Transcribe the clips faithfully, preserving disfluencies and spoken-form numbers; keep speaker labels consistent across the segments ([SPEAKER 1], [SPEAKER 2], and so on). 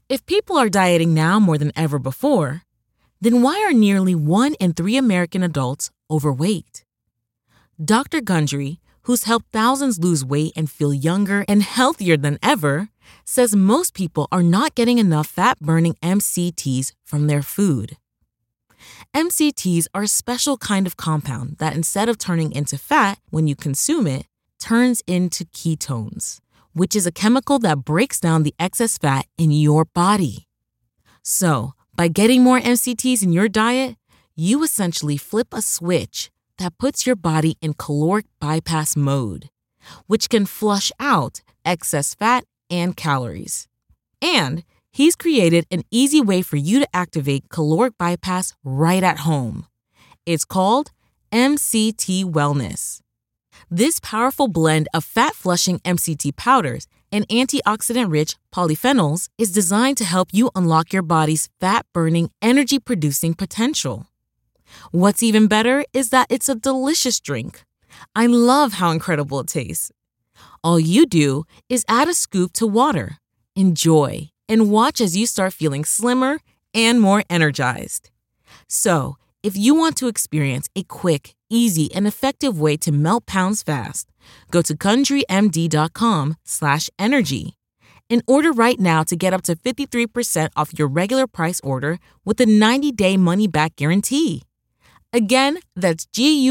[SPEAKER 1] If people are dieting now more than ever before, then why are nearly one in three American adults overweight? Doctor Gundry, who's helped thousands lose weight and feel younger and healthier than ever, says most people are not getting enough fat-burning M C Ts from their food. M C Ts are a special kind of compound that, instead of turning into fat when you consume it, turns into ketones, which is a chemical that breaks down the excess fat in your body. So, by getting more M C Ts in your diet, you essentially flip a switch that puts your body in caloric bypass mode, which can flush out excess fat and calories. And he's created an easy way for you to activate caloric bypass right at home. It's called M C T Wellness. This powerful blend of fat-flushing M C T powders and antioxidant-rich polyphenols is designed to help you unlock your body's fat-burning, energy-producing potential. What's even better is that it's a delicious drink. I love how incredible it tastes. All you do is add a scoop to water, enjoy, and watch as you start feeling slimmer and more energized. So, if you want to experience a quick, easy, and effective way to melt pounds fast, go to GundryMD.com slash energy and order right now to get up to fifty-three percent off your regular price order with a ninety-day money-back guarantee. Again, that's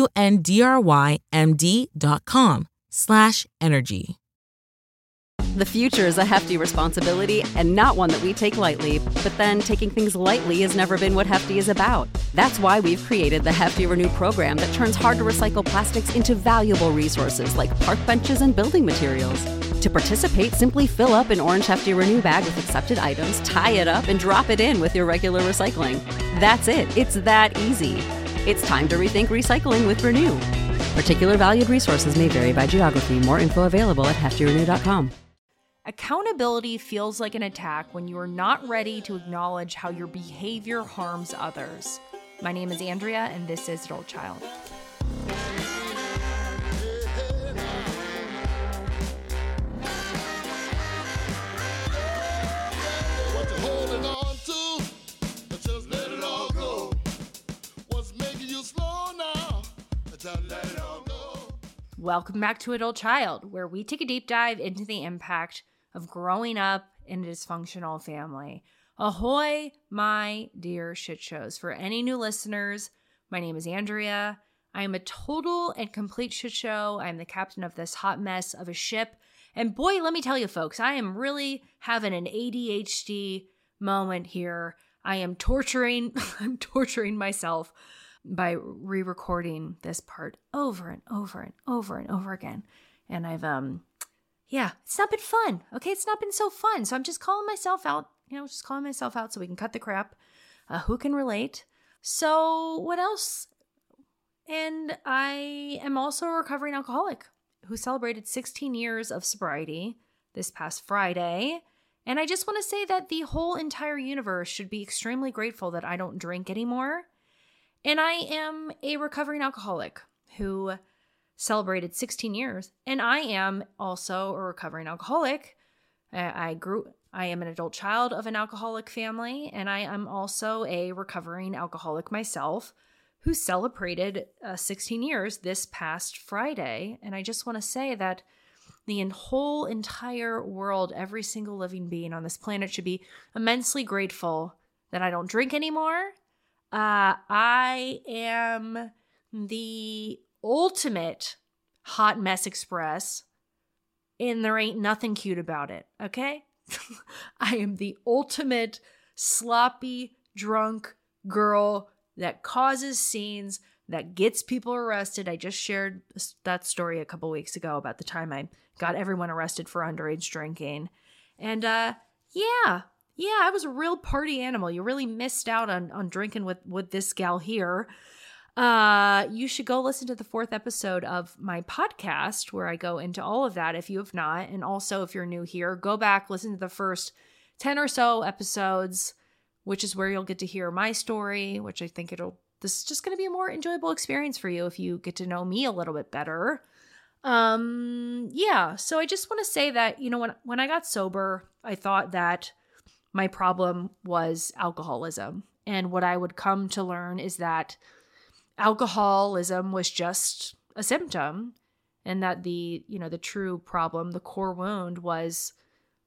[SPEAKER 1] G-U-N-D-R-Y-M-D.com slash energy.
[SPEAKER 2] The future is a hefty responsibility and not one that we take lightly. But then taking things lightly has never been what Hefty is about. That's why we've created the Hefty Renew program that turns hard-to-recycle plastics into valuable resources like park benches and building materials. To participate, simply fill up an orange Hefty Renew bag with accepted items, tie it up, and drop it in with your regular recycling. That's it. It's that easy. It's time to rethink recycling with Renew. Particular valued resources may vary by geography. More info available at hefty renew dot com.
[SPEAKER 3] Accountability feels like an attack when you are not ready to acknowledge how your behavior harms others. My name is Andrea, and this is Adult Child.
[SPEAKER 4] What you holding on to? Just let it all go. What's making you slow now? Just let it all go.
[SPEAKER 3] Welcome back to Adult Child, where we take a deep dive into the impact of growing up in a dysfunctional family. Ahoy, my dear shit shows. For any new listeners, my name is Andrea. I am a total and complete shit show. I am the captain of this hot mess of a ship. And boy, let me tell you folks, I am really having an A D H D moment here. I am torturing, I'm torturing myself by re-recording this part over and over and over and over again. And I've, um, yeah, it's not been fun. Okay, it's not been so fun. So I'm just calling myself out, you know, just calling myself out so we can cut the crap. Uh, who can relate? So what else? And I am also a recovering alcoholic who celebrated sixteen years of sobriety this past Friday. And I just want to say that the whole entire universe should be extremely grateful that I don't drink anymore. And I am a recovering alcoholic who celebrated sixteen years. And I am also a recovering alcoholic. I, I grew, I am an adult child of an alcoholic family. And I am also a recovering alcoholic myself who celebrated uh, sixteen years this past Friday. And I just want to say that the whole entire world, every single living being on this planet should be immensely grateful that I don't drink anymore. Uh, I am the ultimate hot mess express, and there ain't nothing cute about it, okay? I am the ultimate sloppy, drunk girl that causes scenes, that gets people arrested. I just shared that story a couple weeks ago about the time I got everyone arrested for underage drinking. And uh, yeah, yeah, I was a real party animal. You really missed out on, on drinking with, with this gal here. Uh, you should go listen to the fourth episode of my podcast where I go into all of that if you have not. And also, if you're new here, go back, listen to the first ten or so episodes, which is where you'll get to hear my story, which I think it'll, this is just going to be a more enjoyable experience for you if you get to know me a little bit better. Um, yeah, so I just want to say that, you know, when, when I got sober, I thought that my problem was alcoholism. And what I would come to learn is that alcoholism was just a symptom, and that the, you know, the true problem, the core wound, was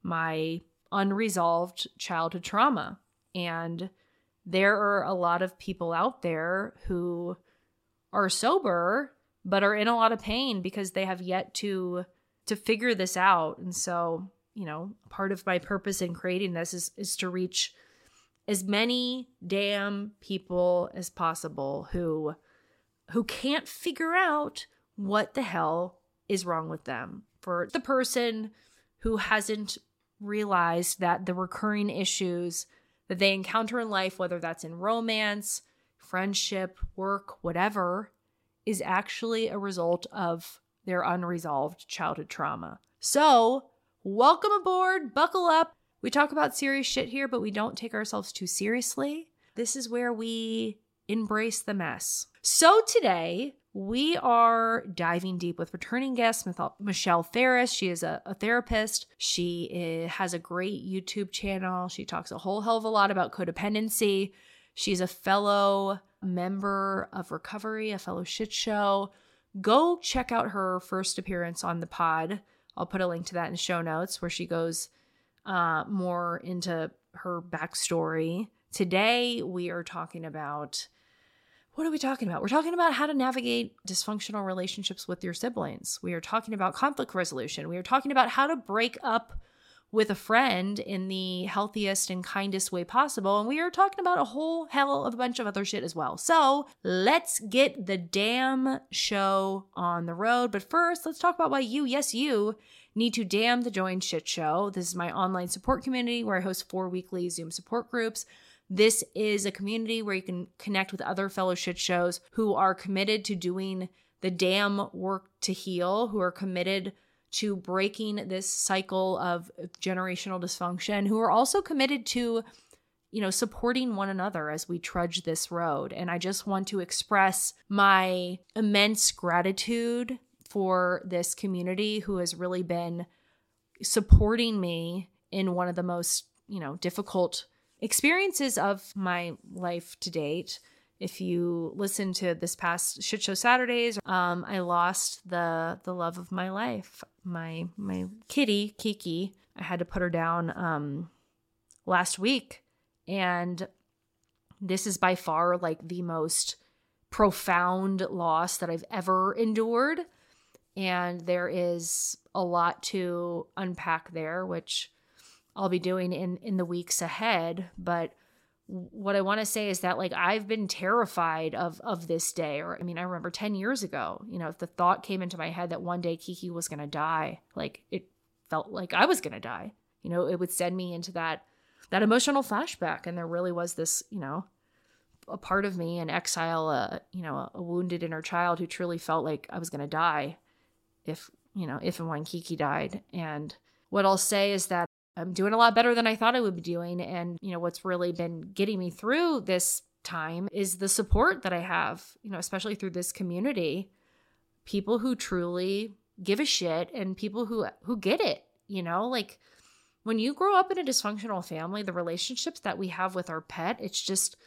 [SPEAKER 3] my unresolved childhood trauma. And there are a lot of people out there who are sober but are in a lot of pain because they have yet to to figure this out. And so, you know, part of my purpose in creating this is is to reach as many damn people as possible who who can't figure out what the hell is wrong with them. For the person who hasn't realized that the recurring issues that they encounter in life, whether that's in romance, friendship, work, whatever, is actually a result of their unresolved childhood trauma. So, welcome aboard, buckle up. We talk about serious shit here, but we don't take ourselves too seriously. This is where we embrace the mess. So today, we are diving deep with returning guest Michelle Ferris. She is a, a therapist. She is, has a great YouTube channel. She talks a whole hell of a lot about codependency. She's a fellow member of Recovery, a fellow shit show. Go check out her first appearance on the pod. I'll put a link to that in the show notes where she goes uh, more into her backstory. Today, we are talking about, what are we talking about? We're talking about how to navigate dysfunctional relationships with your siblings. We are talking about conflict resolution. We are talking about how to break up with a friend in the healthiest and kindest way possible. And we are talking about a whole hell of a bunch of other shit as well. So let's get the damn show on the road. But first, let's talk about why you, yes, you, need to damn the join shit show. This is my online support community where I host four weekly Zoom support groups. This is a community where you can connect with other fellow shit shows who are committed to doing the damn work to heal, who are committed to breaking this cycle of generational dysfunction, who are also committed to, you know, supporting one another as we trudge this road. And I just want to express my immense gratitude for this community who has really been supporting me in one of the most, you know, difficult experiences of my life to date. If you listen to this past Shit Show Saturdays, um, I lost the the love of my life, my my kitty Kiki. I had to put her down um, last week, and this is by far like the most profound loss that I've ever endured. And there is a lot to unpack there, which I'll be doing in in the weeks ahead. But what I want to say is that, like, I've been terrified of of this day. Or, I mean, I remember ten years ago, you know, if the thought came into my head that one day Kiki was going to die, like, it felt like I was going to die. You know, it would send me into that that emotional flashback. And there really was this, you know, a part of me in exile, uh, you know, a, a wounded inner child who truly felt like I was going to die if, you know, if and when Kiki died. And what I'll say is that I'm doing a lot better than I thought I would be doing. And, you know, what's really been getting me through this time is the support that I have, you know, especially through this community, people who truly give a shit and people who, who get it, you know, like when you grow up in a dysfunctional family, the relationships that we have with our pet, it's just,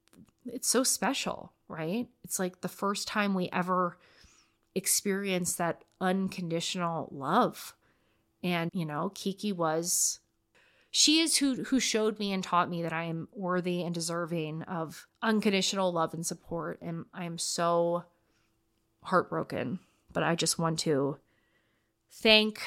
[SPEAKER 3] it's so special, right? It's like the first time we ever experience that unconditional love. And, you know, Kiki was, she is who who showed me and taught me that I am worthy and deserving of unconditional love and support. And I am so heartbroken. But I just want to thank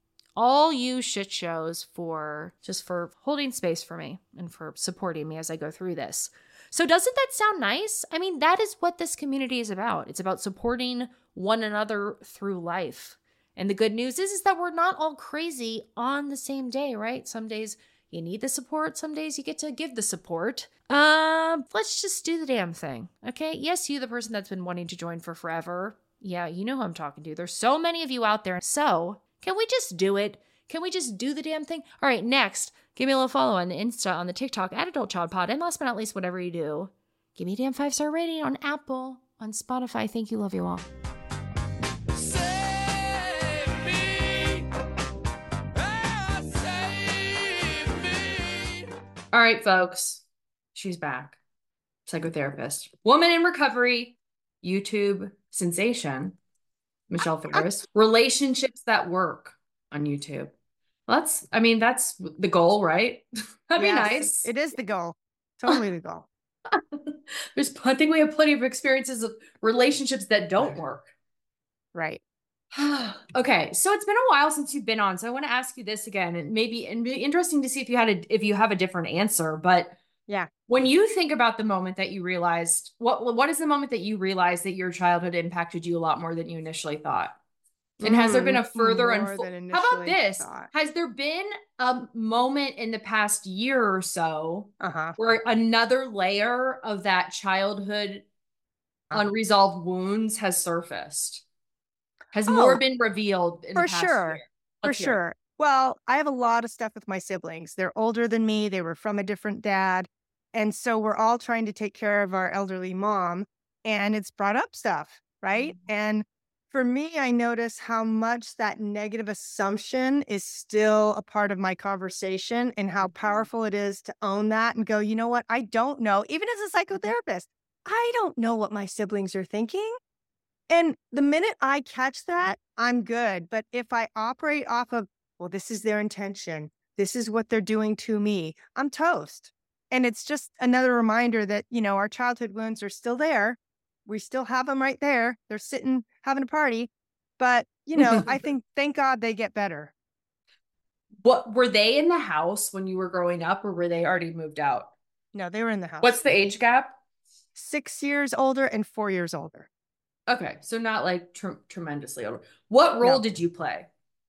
[SPEAKER 3] all you shit shows for just for holding space for me and for supporting me as I go through this. So doesn't that sound nice? I mean, that is what this community is about. It's about supporting one another through life. And the good news is, is that we're not all crazy on the same day, right? Some days you need the support. Some days you get to give the support. Um, let's just do the damn thing, okay? Yes, you, the person that's been wanting to join for forever. Yeah, you know who I'm talking to. There's so many of you out there. So can we just do it? Can we just do the damn thing? All right, next, give me a little follow on the Insta, on the TikTok, at Adult Child Pod. And last but not least, whatever you do, give me a damn five-star rating on Apple, on Spotify. Thank you. Love you all.
[SPEAKER 4] Save me. Oh, save me.
[SPEAKER 3] All right, folks. She's back. Psychotherapist. Woman in recovery. YouTube sensation. Michelle Ferris. Relationships that work on YouTube. Well, that's, I mean, that's the goal, right? That'd be
[SPEAKER 5] Yes,
[SPEAKER 3] nice.
[SPEAKER 5] It is the goal. Totally the goal.
[SPEAKER 3] There's, I think we have plenty of experiences of relationships that don't work.
[SPEAKER 5] Right.
[SPEAKER 3] Okay, so it's been a while since you've been on, so I want to ask you this again, and maybe and be interesting to see if you had a if you have a different answer. But
[SPEAKER 5] Yeah.
[SPEAKER 3] when you think about the moment that you realized, what what is the moment that you realized that your childhood impacted you a lot more than you initially thought? And has there been a
[SPEAKER 5] Mm,
[SPEAKER 3] further
[SPEAKER 5] more
[SPEAKER 3] unfold?
[SPEAKER 5] than
[SPEAKER 3] How about
[SPEAKER 5] initially
[SPEAKER 3] this?
[SPEAKER 5] thought.
[SPEAKER 3] Has there been a moment in the past year or so
[SPEAKER 5] Uh-huh.
[SPEAKER 3] where another layer of that childhood
[SPEAKER 5] Uh-huh.
[SPEAKER 3] unresolved wounds has surfaced? Has more
[SPEAKER 5] Oh,
[SPEAKER 3] been revealed in the
[SPEAKER 5] for
[SPEAKER 3] past
[SPEAKER 5] sure.
[SPEAKER 3] year?
[SPEAKER 5] For
[SPEAKER 3] Let's hear it.
[SPEAKER 5] sure. Well, I have a lot of stuff with my siblings. They're older than me. They were from a different dad. And so we're all trying to take care of our elderly mom. And it's brought up stuff, right?
[SPEAKER 3] Mm-hmm.
[SPEAKER 5] And for me, I notice how much that negative assumption is still a part of my conversation and how
[SPEAKER 3] Mm-hmm.
[SPEAKER 5] powerful it is to own that and go, you know what? I don't know. Even as a psychotherapist, I don't know what my siblings are thinking. And the minute I catch that, I'm good. But if I operate off of, well, this is their intention, this is what they're doing to me, I'm toast. And it's just another reminder that, you know, our childhood wounds are still there. We still have them right there. They're sitting having a party. But, you know, I think, thank God they get better.
[SPEAKER 3] What were they in the house when you were growing up, or were they already moved out?
[SPEAKER 5] No, they were in the house.
[SPEAKER 3] What's the age gap?
[SPEAKER 5] Six years older and four years older.
[SPEAKER 3] Okay, so not like tr- tremendously older. What role
[SPEAKER 5] No.
[SPEAKER 3] did you play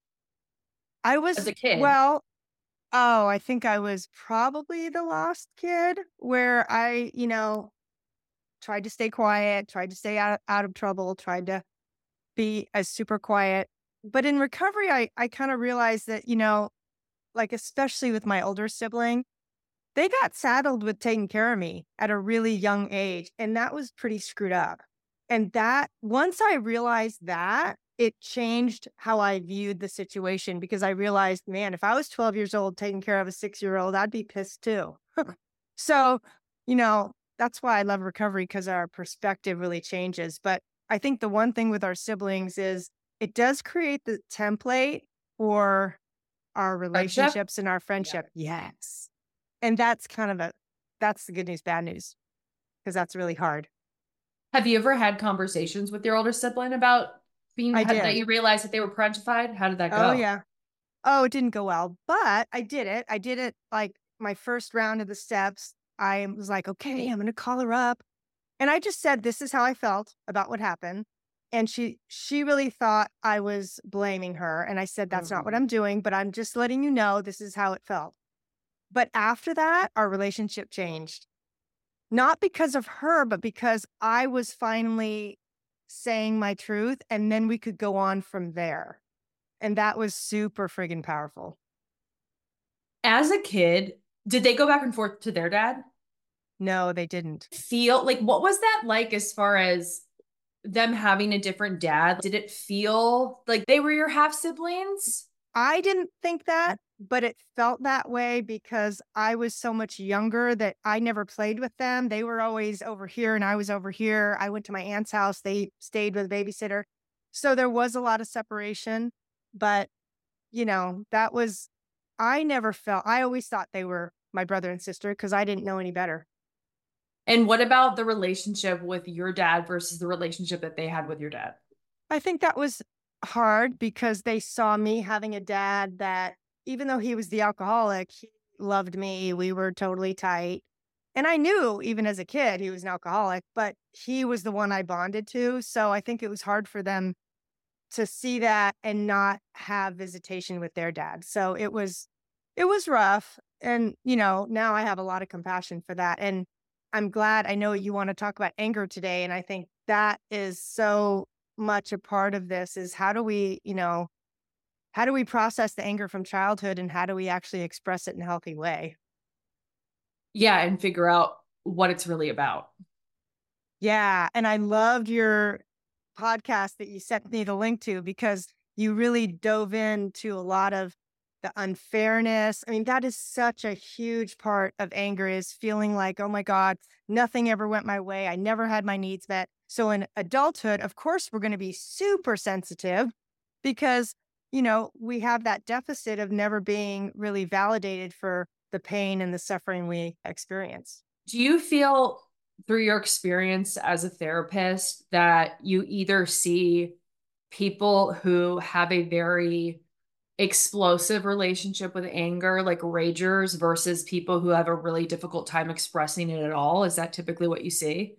[SPEAKER 5] I was,
[SPEAKER 3] as a kid?
[SPEAKER 5] well, oh, I think I was probably the lost kid where I, you know, tried to stay quiet, tried to stay out, out of trouble, tried to be as super quiet. But in recovery, I, I kind of realized that, you know, like, especially with my older sibling, they got saddled with taking care of me at a really young age. And that was pretty screwed up. And that, once I realized that, it changed how I viewed the situation, because I realized, man, if I was twelve years old taking care of a six-year-old, I'd be pissed too. So, you know, that's why I love recovery, because our perspective really changes. But I think the one thing with our siblings is it does create the template for our relationships and our friendship. Yes. And that's kind of a, that's the good news, bad news, because that's really hard.
[SPEAKER 3] Have you ever had conversations with your older sibling about being
[SPEAKER 5] I
[SPEAKER 3] that
[SPEAKER 5] did.
[SPEAKER 3] you realized that they were parentified? How did that go?
[SPEAKER 5] Oh, yeah. Oh, it didn't go well, but I did it. I did it like my first round of the steps. I was like, okay, I'm going to call her up. And I just said, this is how I felt about what happened. And she, she really thought I was blaming her. And I said, that's not what I'm doing, but I'm just letting you know this is how it felt. But after that, our relationship changed. Not because of her, but because I was finally saying my truth, and then we could go on from there. And that was super friggin' powerful.
[SPEAKER 3] As a kid, did they go back and forth to their dad?
[SPEAKER 5] No, they didn't.
[SPEAKER 3] Feel like, what was that like as far as them having a different dad? Did it feel like they were your half siblings?
[SPEAKER 5] I didn't think that, but it felt that way because I was so much younger that I never played with them. They were always over here and I was over here. I went to my aunt's house. They stayed with a babysitter. So there was a lot of separation, but you know, that was, I never felt, I always thought they were my brother and sister because I didn't know any better.
[SPEAKER 3] And what about the relationship with your dad versus the relationship that they had with your dad?
[SPEAKER 5] I think that was hard because they saw me having a dad that, even though he was the alcoholic, he loved me. We were totally tight. And I knew even as a kid he was an alcoholic, but he was the one I bonded to. So I think it was hard for them to see that and not have visitation with their dad. So it was, it was rough. And, you know, now I have a lot of compassion for that. And I'm glad, I know you want to talk about anger today. And I think that is so much a part of this is how do we, you know, how do we process the anger from childhood and how do we actually express it in a healthy way?
[SPEAKER 3] Yeah. And figure out what it's really about.
[SPEAKER 5] Yeah. And I loved your podcast that you sent me the link to because you really dove into a lot of the unfairness. I mean, that is such a huge part of anger, is feeling like, oh my God, nothing ever went my way. I never had my needs met. So in adulthood, of course, we're going to be super sensitive because, you know, we have that deficit of never being really validated for the pain and the suffering we experience.
[SPEAKER 6] Do you feel through your experience as a therapist that you either see people who have a very explosive relationship with anger, like ragers, versus people who have a really difficult time expressing it at all? Is that typically what you see?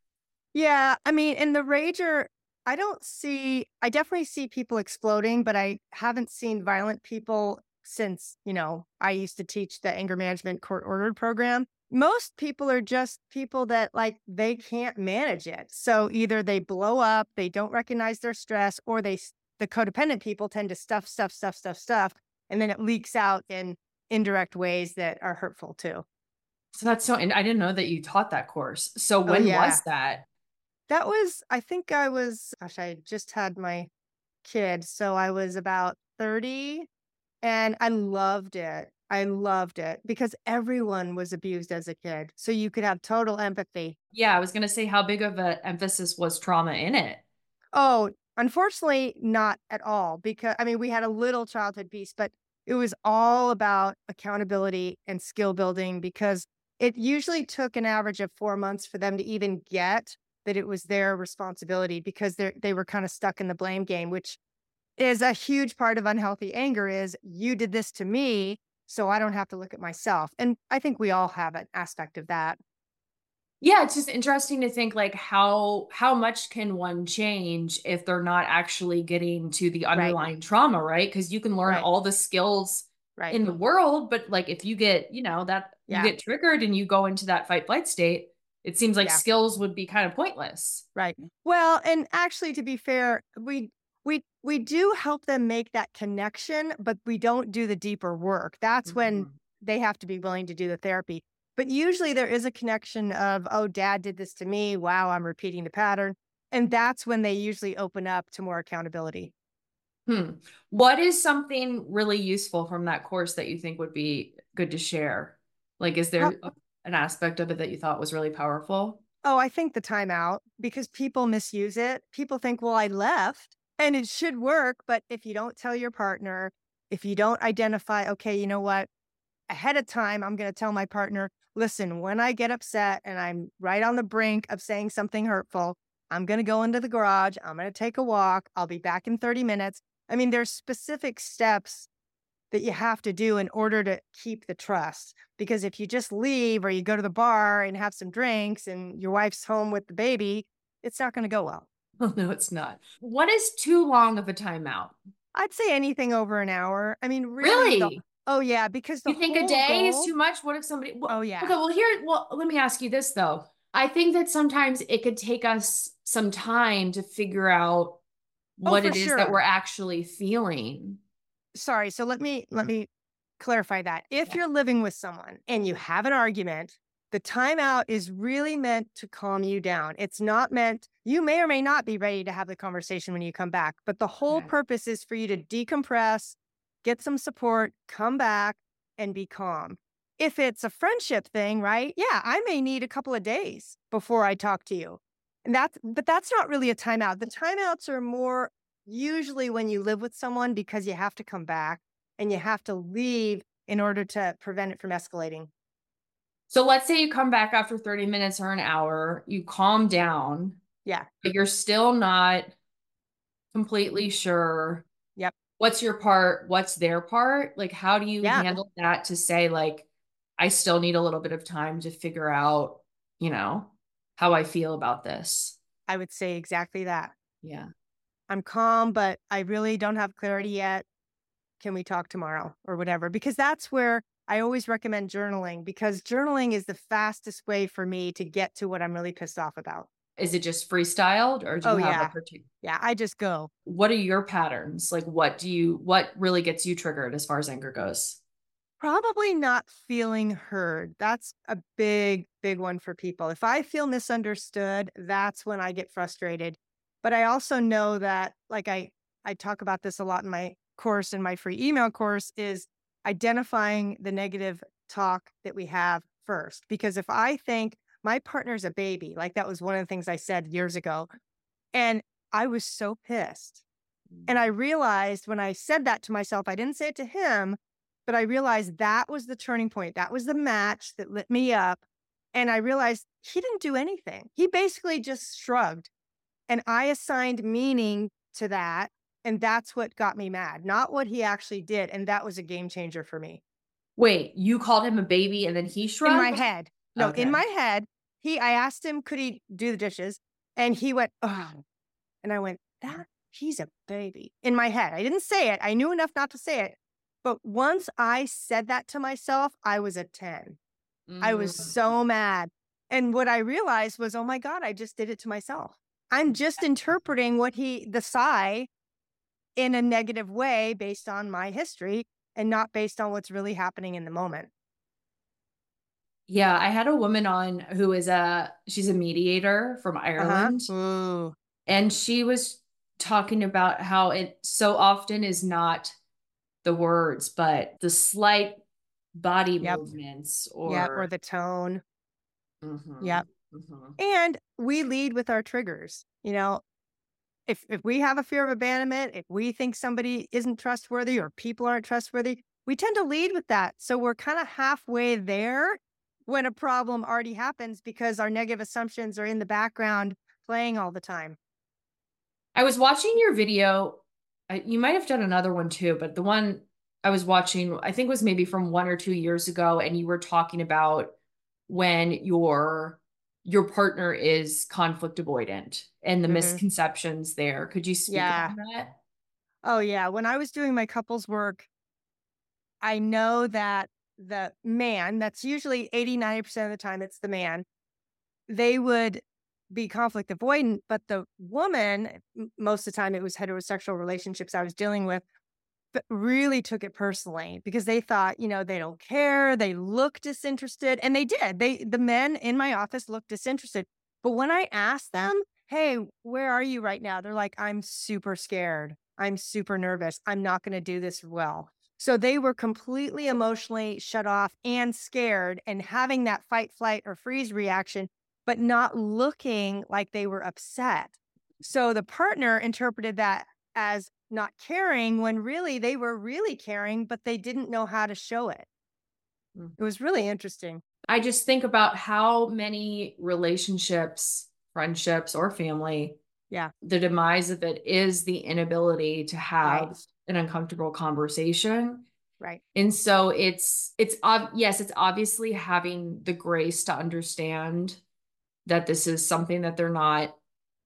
[SPEAKER 5] Yeah, I mean, in the rager, I don't see, I definitely see people exploding, but I haven't seen violent people since, you know, I used to teach the anger management court ordered program. Most people are just people that like they can't manage it. So either they blow up, they don't recognize their stress, or they, s- the codependent people tend to stuff, stuff, stuff, stuff, stuff, and then it leaks out in indirect ways that are hurtful too.
[SPEAKER 6] So that's so, and I didn't know that you taught that course. So
[SPEAKER 5] Oh,
[SPEAKER 6] when
[SPEAKER 5] yeah.
[SPEAKER 6] was that?
[SPEAKER 5] That was, I think I was, gosh, I just had my kid. So I was about thirty and I loved it. I loved it because everyone was abused as a kid. So you could have total empathy.
[SPEAKER 6] Yeah, I was going to say, how big of an emphasis was trauma in it?
[SPEAKER 5] Oh, unfortunately, not at all. Because, I mean, we had a little childhood piece, but it was all about accountability and skill building because it usually took an average of four months for them to even get that it was their responsibility because they they were kind of stuck in the blame game, which is a huge part of unhealthy anger is you did this to me, so I don't have to look at myself. And I think we all have an aspect of that.
[SPEAKER 6] Yeah, it's just interesting to think like how how much can one change if they're not actually getting to the
[SPEAKER 5] Right,
[SPEAKER 6] underlying trauma, right? Because you can learn
[SPEAKER 5] right,
[SPEAKER 6] all the skills
[SPEAKER 5] right.
[SPEAKER 6] in the world, but like if you get, you know, that you
[SPEAKER 5] Yeah,
[SPEAKER 6] get triggered and you go into that fight flight state, it seems like
[SPEAKER 5] yeah,
[SPEAKER 6] skills would be kind of pointless.
[SPEAKER 5] right. Well, and actually to be fair, we we we do help them make that connection, but we don't do the deeper work. That's when
[SPEAKER 6] Mhm.
[SPEAKER 5] they have to be willing to do the therapy. But usually there is a connection of, oh, dad did this to me. Wow, I'm repeating the pattern. And that's when they usually open up to more accountability.
[SPEAKER 6] Hmm. What is something really useful from that course that you think would be good to share? Like, is
[SPEAKER 5] Pro-
[SPEAKER 6] there a- an aspect of it that you thought was really powerful?
[SPEAKER 5] Oh, I think the timeout because people misuse it. People think, well, I left and it should work. But if you don't tell your partner, if you don't identify, okay, you know what, ahead of time, I'm going to tell my partner, listen, when I get upset and I'm right on the brink of saying something hurtful, I'm going to go into the garage. I'm going to take a walk. I'll be back in thirty minutes. I mean, there's specific steps that you have to do in order to keep the trust. Because if you just leave or you go to the bar and have some drinks and your wife's home with the baby, it's not going to go well.
[SPEAKER 6] Oh, no, it's not. What is too long of a timeout?
[SPEAKER 5] I'd say anything over an hour. I mean, really, the
[SPEAKER 6] Really?
[SPEAKER 5] oh yeah, because the
[SPEAKER 6] You think a
[SPEAKER 5] whole
[SPEAKER 6] day is
[SPEAKER 5] goal.
[SPEAKER 6] too much? What if somebody,
[SPEAKER 5] Oh
[SPEAKER 6] well,
[SPEAKER 5] yeah.
[SPEAKER 6] okay, well, here, well, let me ask you this though. I think that sometimes it could take us some time to figure out
[SPEAKER 5] Oh,
[SPEAKER 6] what
[SPEAKER 5] for
[SPEAKER 6] it is that we're
[SPEAKER 5] sure.
[SPEAKER 6] actually feeling.
[SPEAKER 5] Sorry. So let me let me clarify that. If
[SPEAKER 6] Yeah.
[SPEAKER 5] you're living with someone and you have an argument, the timeout is really meant to calm you down. It's not meant, you may or may not be ready to have the conversation when you come back, but the whole
[SPEAKER 6] Okay.
[SPEAKER 5] purpose is for you to decompress, get some support, come back and be calm. If it's a friendship thing, right? Yeah, I may need a couple of days before I talk to you. And that's, but that's not really a timeout. The timeouts are more usually when you live with someone because you have to come back and you have to leave in order to prevent it from escalating.
[SPEAKER 6] So let's say you come back after thirty minutes or an hour, you calm down,
[SPEAKER 5] Yeah.
[SPEAKER 6] but you're still not completely sure
[SPEAKER 5] Yep.
[SPEAKER 6] what's your part, what's their part? Like, how do you
[SPEAKER 5] Yeah.
[SPEAKER 6] handle that to say, like, I still need a little bit of time to figure out, you know, how I feel about this?
[SPEAKER 5] I would say exactly that.
[SPEAKER 6] Yeah.
[SPEAKER 5] I'm calm, but I really don't have clarity yet. Can we talk tomorrow or whatever? Because that's where I always recommend journaling because journaling is the fastest way for me to get to what I'm really pissed off about.
[SPEAKER 6] Is it just freestyled or do
[SPEAKER 5] Oh,
[SPEAKER 6] you have a
[SPEAKER 5] yeah.
[SPEAKER 6] particular,
[SPEAKER 5] Yeah. I just go.
[SPEAKER 6] what are your patterns? Like, what do you, what really gets you triggered as far as anger goes?
[SPEAKER 5] Probably not feeling heard. That's a big, big one for people. If I feel misunderstood, that's when I get frustrated. But I also know that, like I, I talk about this a lot in my course, in my free email course, is identifying the negative talk that we have first. Because if I think my partner's a baby, like that was one of the things I said years ago, and I was so pissed. And I realized when I said that to myself, I didn't say it to him, but I realized that was the turning point. That was the match that lit me up. And I realized he didn't do anything. He basically just shrugged. And I assigned meaning to that. And that's what got me mad, not what he actually did. And that was a game changer for me.
[SPEAKER 6] Wait, you called him a baby and then he shrugged?
[SPEAKER 5] In my head. No,
[SPEAKER 6] Okay.
[SPEAKER 5] in my head, he, I asked him, could he do the dishes? And he went, oh. And I went, that, he's a baby. In my head. I didn't say it. I knew enough not to say it. But once I said that to myself, I was a ten.
[SPEAKER 6] Mm.
[SPEAKER 5] I was so mad. And what I realized was, oh my God, I just did it to myself. I'm just interpreting what he, the sigh, in a negative way based on my history and not based on what's really happening in the moment.
[SPEAKER 6] Yeah, I had a woman on who is a, she's a mediator from Ireland.
[SPEAKER 5] Uh-huh. Ooh.
[SPEAKER 6] And she was talking about how it so often is not the words, but the slight body
[SPEAKER 5] Yep.
[SPEAKER 6] movements or,
[SPEAKER 5] Yeah, or the tone.
[SPEAKER 6] Mhm,
[SPEAKER 5] Yep.
[SPEAKER 6] mhm.
[SPEAKER 5] And we lead with our triggers. You know, if if we have a fear of abandonment, if we think somebody isn't trustworthy or people aren't trustworthy, we tend to lead with that. So we're kind of halfway there when a problem already happens because our negative assumptions are in the background playing all the time.
[SPEAKER 6] I was watching your video. I, you might have done another one too, but the one I was watching, I think was maybe from one or two years ago. And you were talking about when your, your partner is conflict avoidant and the
[SPEAKER 5] Mhm.
[SPEAKER 6] misconceptions there. Could you speak
[SPEAKER 5] Yeah.
[SPEAKER 6] on that?
[SPEAKER 5] Oh, yeah. When I was doing my couples work, I know that the man, that's usually eighty, ninety percent of the time, it's the man, they would be conflict avoidant. But the woman, m- most of the time, it was heterosexual relationships I was dealing with, but really took it personally because they thought, you know, they don't care. They look disinterested. And they did. They, the men in my office looked disinterested. But when I asked them, hey, where are you right now? They're like, I'm super scared. I'm super nervous. I'm not going to do this well. So they were completely emotionally shut off and scared and having that fight, flight, or freeze reaction, but not looking like they were upset. So the partner interpreted that as not caring when really they were really caring, but they didn't know how to show it.
[SPEAKER 6] Mm.
[SPEAKER 5] It was really interesting.
[SPEAKER 6] I just think about how many relationships, friendships, or family,
[SPEAKER 5] Yeah.
[SPEAKER 6] the demise of it is the inability to have
[SPEAKER 5] Right.
[SPEAKER 6] an uncomfortable conversation.
[SPEAKER 5] Right.
[SPEAKER 6] And so it's, it's, ob- yes, it's obviously having the grace to understand that this is something that they're not.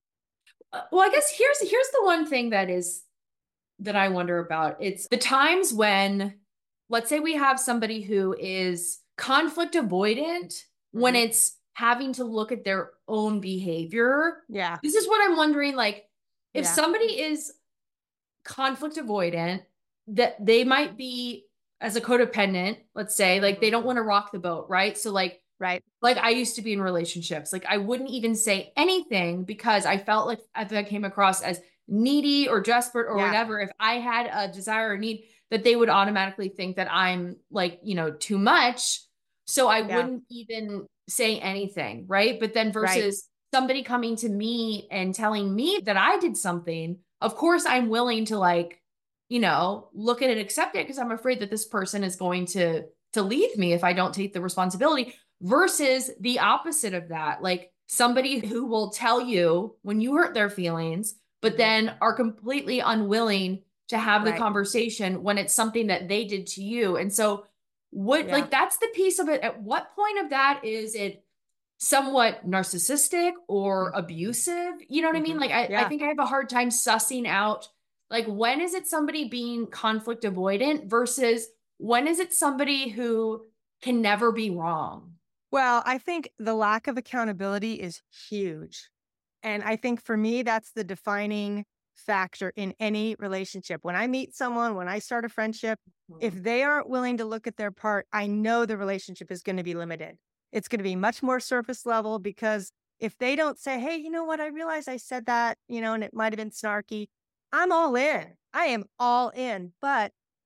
[SPEAKER 6] Uh, Well, I guess here's, here's the one thing that is, that I wonder about. It's the times when, let's say we have somebody who is conflict avoidant when
[SPEAKER 5] Mhm.
[SPEAKER 6] it's having to look at their own behavior.
[SPEAKER 5] Yeah.
[SPEAKER 6] This is what I'm wondering, like, if
[SPEAKER 5] Yeah.
[SPEAKER 6] somebody is conflict avoidant, that they might be as a codependent, let's say, like they don't want to rock the boat, right? So like,
[SPEAKER 5] Right.
[SPEAKER 6] like I used to be in relationships, like I wouldn't even say anything because I felt like if I came across as needy or desperate or
[SPEAKER 5] Yeah.
[SPEAKER 6] whatever, if I had a desire or need, that they would automatically think that I'm like, you know, too much. So I
[SPEAKER 5] Yeah.
[SPEAKER 6] wouldn't even say anything, right? But then
[SPEAKER 5] Right.
[SPEAKER 6] versus somebody coming to me and telling me that I did something, of course I'm willing to like, you know, look at it, accept it, because I'm afraid that this person is going to to leave me if I don't take the responsibility, versus the opposite of that. Like somebody who will tell you when you hurt their feelings, but then are completely unwilling to have the
[SPEAKER 5] Right.
[SPEAKER 6] conversation when it's something that they did to you. And so what,
[SPEAKER 5] Yeah.
[SPEAKER 6] like, that's the piece of it. At what point of that is it somewhat narcissistic or abusive? You know what I mean?
[SPEAKER 5] Mhm.
[SPEAKER 6] Like, I, I
[SPEAKER 5] Yeah.
[SPEAKER 6] think I have a hard time sussing out, like, when is it somebody being conflict avoidant versus when is it somebody who can never be wrong?
[SPEAKER 5] Well, I think the lack of accountability is huge. And I think for me, that's the defining factor in any relationship. When I meet someone, when I start a friendship, if they aren't willing to look at their part, I know the relationship is going to be limited. It's going to be much more surface level because if they don't say, hey, you know what? I realize I said that, you know, and it might have been snarky. I'm all in. I am all in. But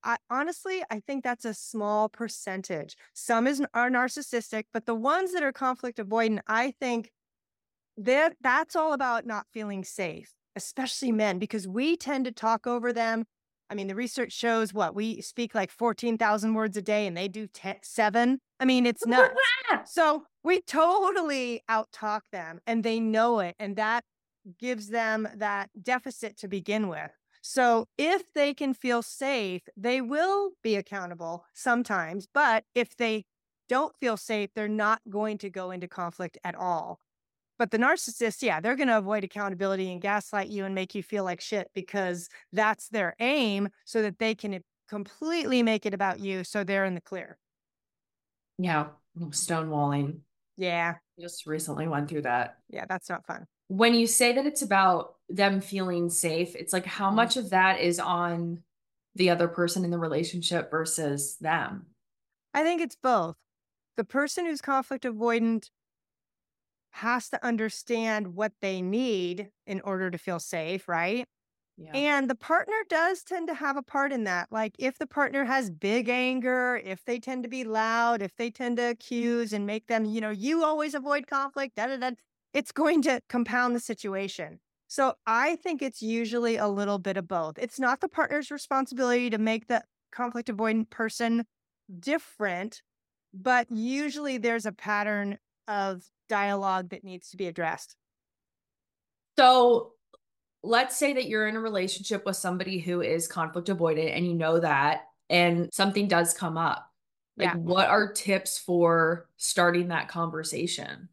[SPEAKER 5] I honestly, I think that's a small percentage. Some is are narcissistic, but the ones that are conflict avoidant, I think that that's all about not feeling safe, especially men, because we tend to talk over them. I mean, the research shows what we speak like fourteen thousand words a day and they do ten, seven. I mean, it's nuts. So we totally outtalk them and they know it. And that gives them that deficit to begin with. So if they can feel safe, they will be accountable sometimes. But if they don't feel safe, they're not going to go into conflict at all. But the narcissists, yeah, they're going to avoid accountability and gaslight you and make you feel like shit because that's their aim so that they can completely make it about you. So they're in the clear.
[SPEAKER 6] Yeah. Stonewalling.
[SPEAKER 5] Yeah.
[SPEAKER 6] Just recently went through that.
[SPEAKER 5] Yeah. That's not fun.
[SPEAKER 6] When you say that it's about them feeling safe, it's like how much of that is on the other person in the relationship versus them?
[SPEAKER 5] I think it's both. The person who's conflict avoidant has to understand what they need in order to feel safe, right?
[SPEAKER 6] Yeah.
[SPEAKER 5] And the partner does tend to have a part in that. Like if the partner has big anger, if they tend to be loud, if they tend to accuse and make them, you know, you always avoid conflict, da da da, it's going to compound the situation. So I think it's usually a little bit of both. It's not the partner's responsibility to make the conflict avoidant person different, but usually there's a pattern of dialogue that needs to be addressed.
[SPEAKER 6] So let's say that you're in a relationship with somebody who is conflict avoidant and you know that, and something does come up. Like,
[SPEAKER 5] Yeah.
[SPEAKER 6] what are tips for starting that conversation?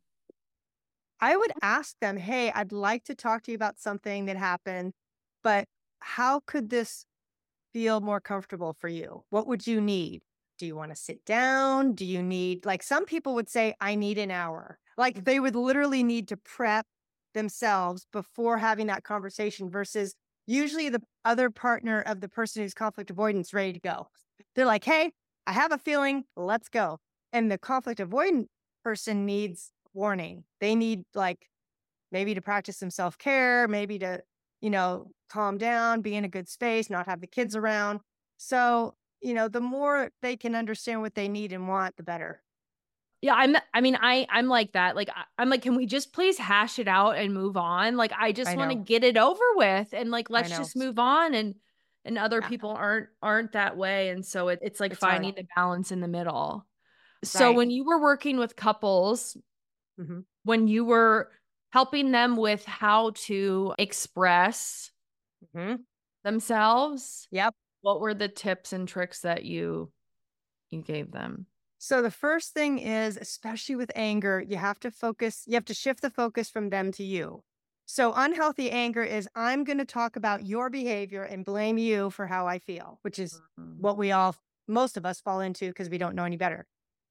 [SPEAKER 5] I would ask them, hey, I'd like to talk to you about something that happened, but how could this feel more comfortable for you? What would you need? Do you want to sit down? Do you need, like some people would say, I need an hour. Like they would literally need to prep themselves before having that conversation versus usually the other partner of the person who's conflict avoidant is ready to go. They're like, hey, I have a feeling, let's go. And the conflict avoidant person needs warning. They need like maybe to practice some self-care, maybe to, you know, calm down, be in a good space, not have the kids around. So, you know, the more they can understand what they need and want, the better.
[SPEAKER 3] Yeah, I'm I mean, I I'm like that. Like I- I'm like, can we just please hash it out and move on? Like I just
[SPEAKER 5] I
[SPEAKER 3] want to
[SPEAKER 5] know.
[SPEAKER 3] get it over with and like let's
[SPEAKER 5] know.
[SPEAKER 3] just move on, and and other
[SPEAKER 5] Yeah.
[SPEAKER 3] people aren't aren't that way, and so it, it's like
[SPEAKER 5] It's hard.
[SPEAKER 3] finding the balance in the middle. So
[SPEAKER 5] Right.
[SPEAKER 3] when you were working with couples,
[SPEAKER 5] Mhm.
[SPEAKER 3] when you were helping them with how to express
[SPEAKER 5] Mhm.
[SPEAKER 3] themselves,
[SPEAKER 5] Yep.
[SPEAKER 3] what were the tips and tricks that you you gave them?
[SPEAKER 5] So the first thing is, especially with anger, you have to focus, you have to shift the focus from them to you. So unhealthy anger is I'm going to talk about your behavior and blame you for how I feel, which is what we all, most of us fall into because we don't know any better.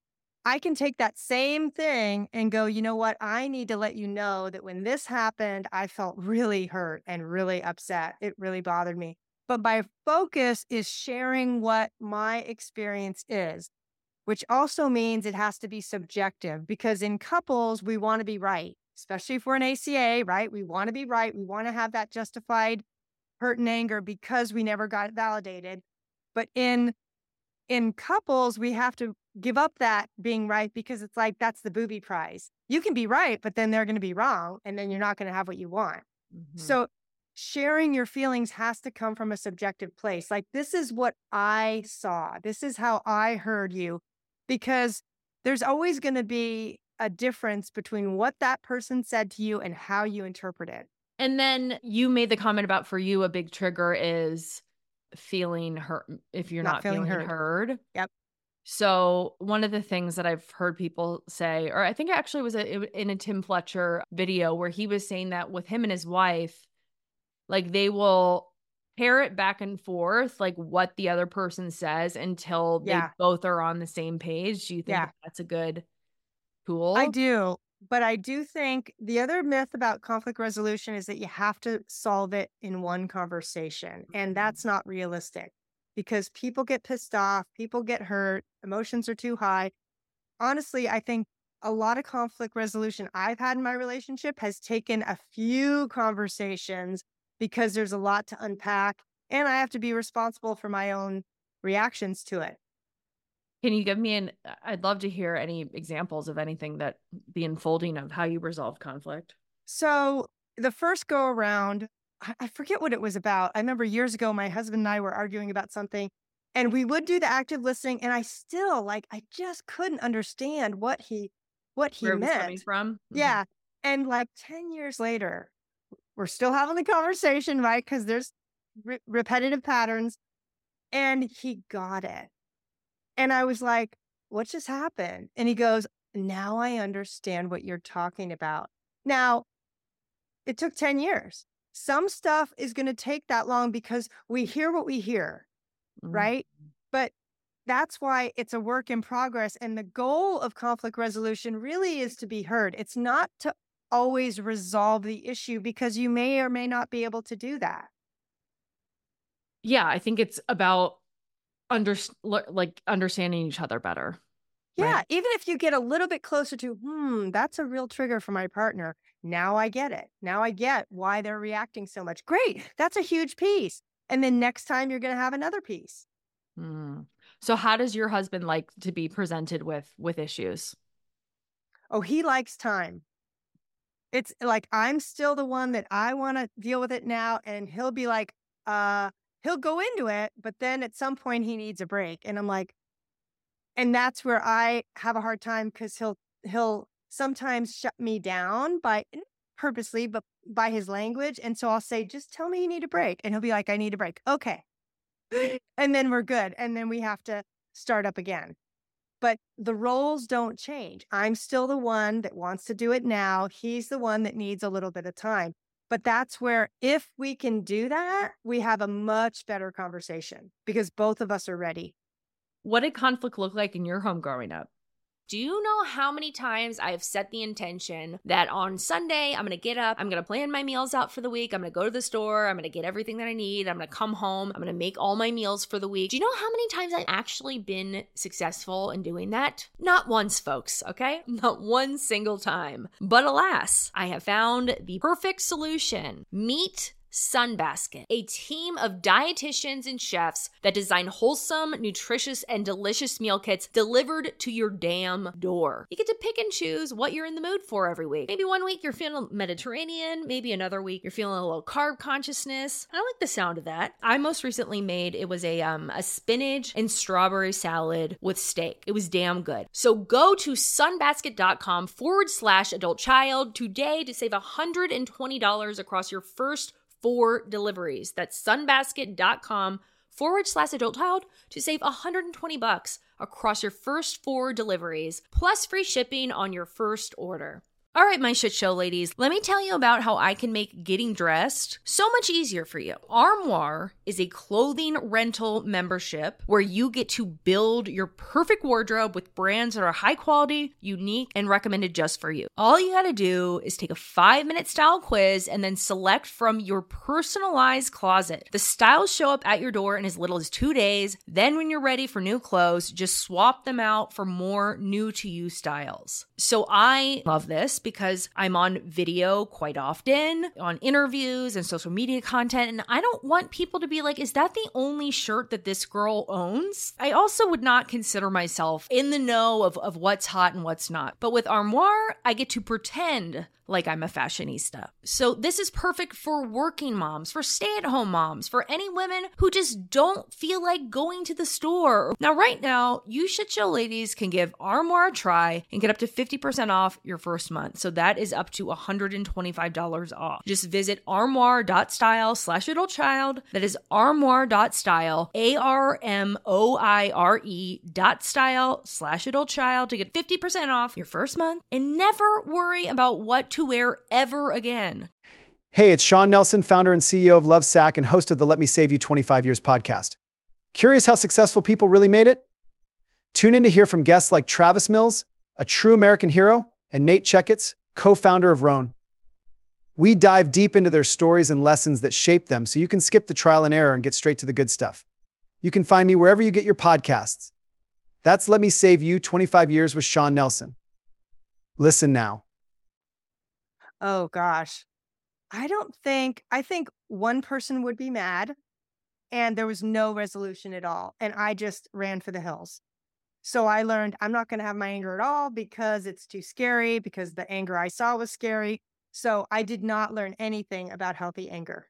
[SPEAKER 5] I can take that same thing and go, you know what? I need to let you know that when this happened, I felt really hurt and really upset. It really bothered me. But my focus is sharing what my experience is, which also means it has to be subjective because in couples, we want to be right, especially if we're an A C A, right? We want to be right. We want to have that justified hurt and anger because we never got it validated. But in in couples, we have to give up that being right because it's like that's the booby prize. You can be right, but then they're going to be wrong, and then you're not going to have what you want.
[SPEAKER 3] Mm-hmm.
[SPEAKER 5] So sharing your feelings has to come from a subjective place. Like, this is what I saw. This is how I heard you, because there's always going to be a difference between what that person said to you and how you interpret it.
[SPEAKER 3] And then you made the comment about for you, a big trigger is feeling hurt if you're
[SPEAKER 5] Not
[SPEAKER 3] not,
[SPEAKER 5] feeling
[SPEAKER 3] feeling,
[SPEAKER 5] heard.
[SPEAKER 3] heard.
[SPEAKER 5] Yep.
[SPEAKER 3] So one of the things that I've heard people say, or I think it actually was a, in a Tim Fletcher video where he was saying that with him and his wife, like they will parrot back and forth, like what the other person says until
[SPEAKER 5] Yeah.
[SPEAKER 3] they both are on the same page. Do you think
[SPEAKER 5] Yeah.
[SPEAKER 3] that that's a good tool?
[SPEAKER 5] I do. But I do think the other myth about conflict resolution is that you have to solve it in one conversation. And that's not realistic because people get pissed off, people get hurt, emotions are too high. Honestly, I think a lot of conflict resolution I've had in my relationship has taken a few conversations because there's a lot to unpack and I have to be responsible for my own reactions to it.
[SPEAKER 6] Can you give me an, I'd love to hear any examples of anything that the unfolding of how you resolved conflict.
[SPEAKER 5] So the first go around, I, I forget what it was about. I remember years ago, my husband and I were arguing about something, and we would do the active listening. And I still like, I just couldn't understand what he, what he
[SPEAKER 6] Where it was coming
[SPEAKER 5] meant.
[SPEAKER 6] from? Mhm.
[SPEAKER 5] Yeah. And like ten years later, we're still having the conversation, right? Because there's re- repetitive patterns. And he got it. And I was like, what just happened? And he goes, now I understand what you're talking about. Now, it took ten years. Some stuff is going to take that long because we hear what we hear,
[SPEAKER 6] Mhm.
[SPEAKER 5] right? But that's why it's a work in progress. And the goal of conflict resolution really is to be heard. It's not to always resolve the issue, because you may or may not be able to do that.
[SPEAKER 6] Yeah, I think it's about under, like understanding each other better.
[SPEAKER 5] Yeah,
[SPEAKER 6] Right.
[SPEAKER 5] even if you get a little bit closer to, hmm, that's a real trigger for my partner. Now I get it. Now I get why they're reacting so much. Great. That's a huge piece. And then next time you're going to have another piece.
[SPEAKER 6] Mm. So how does your husband like to be presented with with issues?
[SPEAKER 5] Oh, he likes time. It's like, I'm still the one that I want to deal with it now. And he'll be like, uh, he'll go into it, but then at some point he needs a break. And I'm like, and that's where I have a hard time, because he'll, he'll sometimes shut me down by purposely, but by his language. And so I'll say, just tell me you need a break. And he'll be like, I need a break. Okay. And then we're good. And then we have to start up again. But the roles don't change. I'm still the one that wants to do it now. He's the one that needs a little bit of time. But that's where, if we can do that, we have a much better conversation, because both of us are ready.
[SPEAKER 6] What did conflict look like in your home growing up?
[SPEAKER 3] Do you know how many times I have set the intention that on Sunday, I'm going to get up, I'm going to plan my meals out for the week, I'm going to go to the store, I'm going to get everything that I need, I'm going to come home, I'm going to make all my meals for the week. Do you know how many times I've actually been successful in doing that? Not once, folks, okay? Not one single time. But alas, I have found the perfect solution. Meet Sunbasket, a team of dietitians and chefs that design wholesome, nutritious, and delicious meal kits delivered to your damn door. You get to pick and choose what you're in the mood for every week. Maybe one week you're feeling Mediterranean, maybe another week you're feeling a little carb consciousness. I like the sound of that. I most recently made, it was a um a spinach and strawberry salad with steak. It was damn good. So go to sunbasket.com forward slash adult child today to save one hundred twenty dollars across your first four deliveries. That's sunbasket.com forward slash adult child to save one hundred twenty bucks across your first four deliveries, plus free shipping on your first order. All right, my shit show ladies, let me tell you about how I can make getting dressed so much easier for you. Armoire is a clothing rental membership where you get to build your perfect wardrobe with brands that are high quality, unique, and recommended just for you. All you gotta do is take a five-minute style quiz and then select from your personalized closet. The styles show up at your door in as little as two days. Then when you're ready for new clothes, just swap them out for more new-to-you styles. So I love this because I'm on video quite often, on interviews and social media content, and I don't want people to be like, is that the only shirt that this girl owns? I also would not consider myself in the know of, of what's hot and what's not. But with Armoire, I get to pretend like I'm a fashionista. So this is perfect for working moms, for stay-at-home moms, for any women who just don't feel like going to the store. Now, right now, you shit show ladies can give Armoire a try and get up to fifty percent off your first month. So that is up to one hundred twenty-five dollars off. Just visit armoire.style slash adult child. That is armoire.style, A R M O I R E dot style slash adult child to get fifty percent off your first month and never worry about what to wear ever again.
[SPEAKER 7] Hey, it's Sean Nelson, founder and C E O of Lovesac and host of the Let Me Save You twenty-five Years podcast. Curious how successful people really made it? Tune in to hear from guests like Travis Mills, a true American hero, and Nate Checketts, co-founder of Roan. We dive deep into their stories and lessons that shaped them so you can skip the trial and error and get straight to the good stuff. You can find me wherever you get your podcasts. That's Let Me Save You twenty-five Years with Sean Nelson. Listen now.
[SPEAKER 5] Oh gosh. I don't think, I think one person would be mad. and there was no resolution at all. And I just ran for the hills. So I learned I'm not going to have my anger at all because it's too scary, because the anger I saw was scary. So I did not learn anything about healthy anger.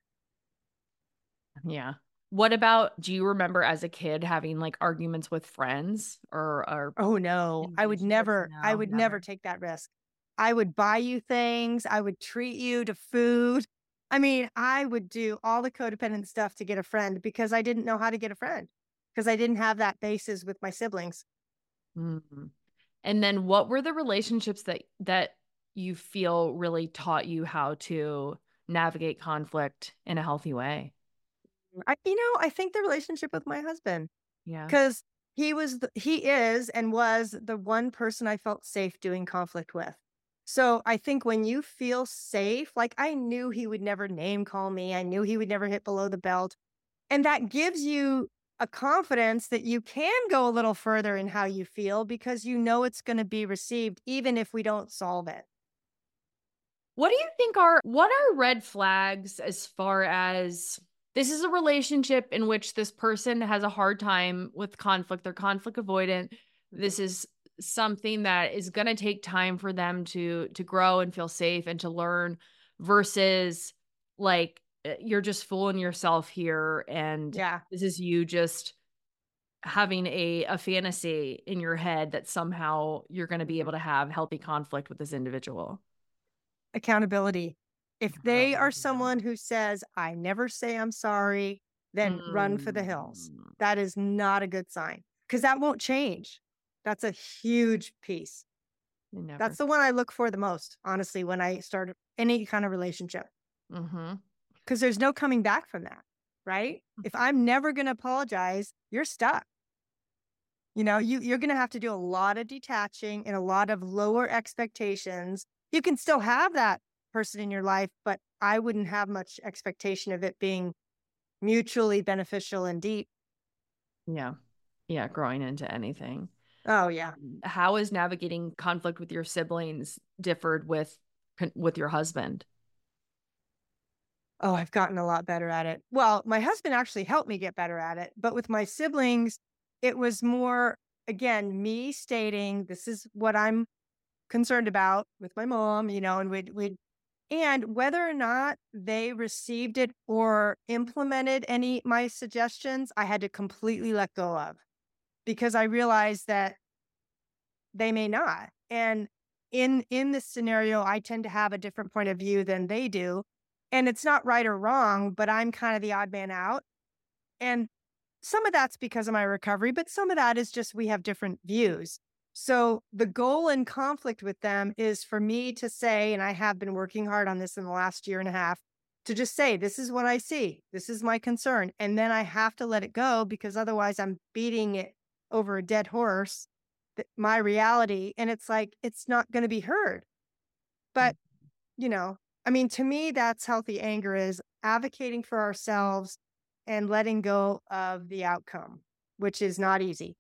[SPEAKER 6] Yeah. What about, do you remember as a kid having like arguments with friends or, or
[SPEAKER 5] Oh no, I would
[SPEAKER 6] relationships?
[SPEAKER 5] never, I
[SPEAKER 6] No,
[SPEAKER 5] would
[SPEAKER 6] never.
[SPEAKER 5] never take that risk. I would buy you things. I would treat you to food. I mean, I would do all the codependent stuff to get a friend because I didn't know how to get a friend because I didn't have that basis with my siblings.
[SPEAKER 6] Mhm. And then what were the relationships that that you feel really taught you how to navigate conflict in a healthy way?
[SPEAKER 5] I, you know, I think the relationship with my husband,
[SPEAKER 6] Yeah.
[SPEAKER 5] because he was, the, he is and was the one person I felt safe doing conflict with. So I think when you feel safe, like I knew he would never name call me. I knew he would never hit below the belt. And that gives you a confidence that you can go a little further in how you feel because you know it's going to be received, even if we don't solve it.
[SPEAKER 6] What do you think are what are red flags as far as this is a relationship in which this person has a hard time with conflict, they're conflict avoidant. This is something that is going to take time for them to to grow and feel safe and to learn versus like uh, you're just fooling yourself here and
[SPEAKER 5] Yeah.
[SPEAKER 6] this is you just having a a fantasy in your head that somehow you're going to be able to have healthy conflict with this individual.
[SPEAKER 5] Accountability. If they
[SPEAKER 6] Oh,
[SPEAKER 5] are
[SPEAKER 6] yeah.
[SPEAKER 5] someone who says, I never say I'm sorry, then run for the hills.
[SPEAKER 6] Mm.
[SPEAKER 5] That is not a good sign because that won't change. That's a huge piece.
[SPEAKER 6] They never.
[SPEAKER 5] That's the one I look for the most, honestly, when I start any kind of relationship.
[SPEAKER 6] Mm-hmm.
[SPEAKER 5] Because there's no coming back from that, right? If I'm never going to apologize, you're stuck. You know, you, you're going to have to do a lot of detaching and a lot of lower expectations. You can still have that person in your life, but I wouldn't have much expectation of it being mutually beneficial and deep.
[SPEAKER 6] Yeah. Yeah. Growing into anything.
[SPEAKER 5] Oh, yeah.
[SPEAKER 6] How is navigating conflict with your siblings differed with with your husband?
[SPEAKER 5] Oh, I've gotten a lot better at it. Well, my husband actually helped me get better at it. But with my siblings, it was more, again, me stating, this is what I'm concerned about with my mom, you know, and we'd, we'd, and whether or not they received it or implemented any my suggestions, I had to completely let go of because I realized that they may not. And in in this scenario, I tend to have a different point of view than they do. And it's not right or wrong, but I'm kind of the odd man out. And some of that's because of my recovery, but some of that is just we have different views. So the goal in conflict with them is for me to say, and I have been working hard on this in the last year and a half, to just say, this is what I see. This is my concern. And then I have to let it go because otherwise I'm beating it over a dead horse, th- my reality. And it's like, it's not going to be heard. But, you know, I mean, to me, that's healthy anger is advocating for ourselves and letting go of the outcome, which is not easy.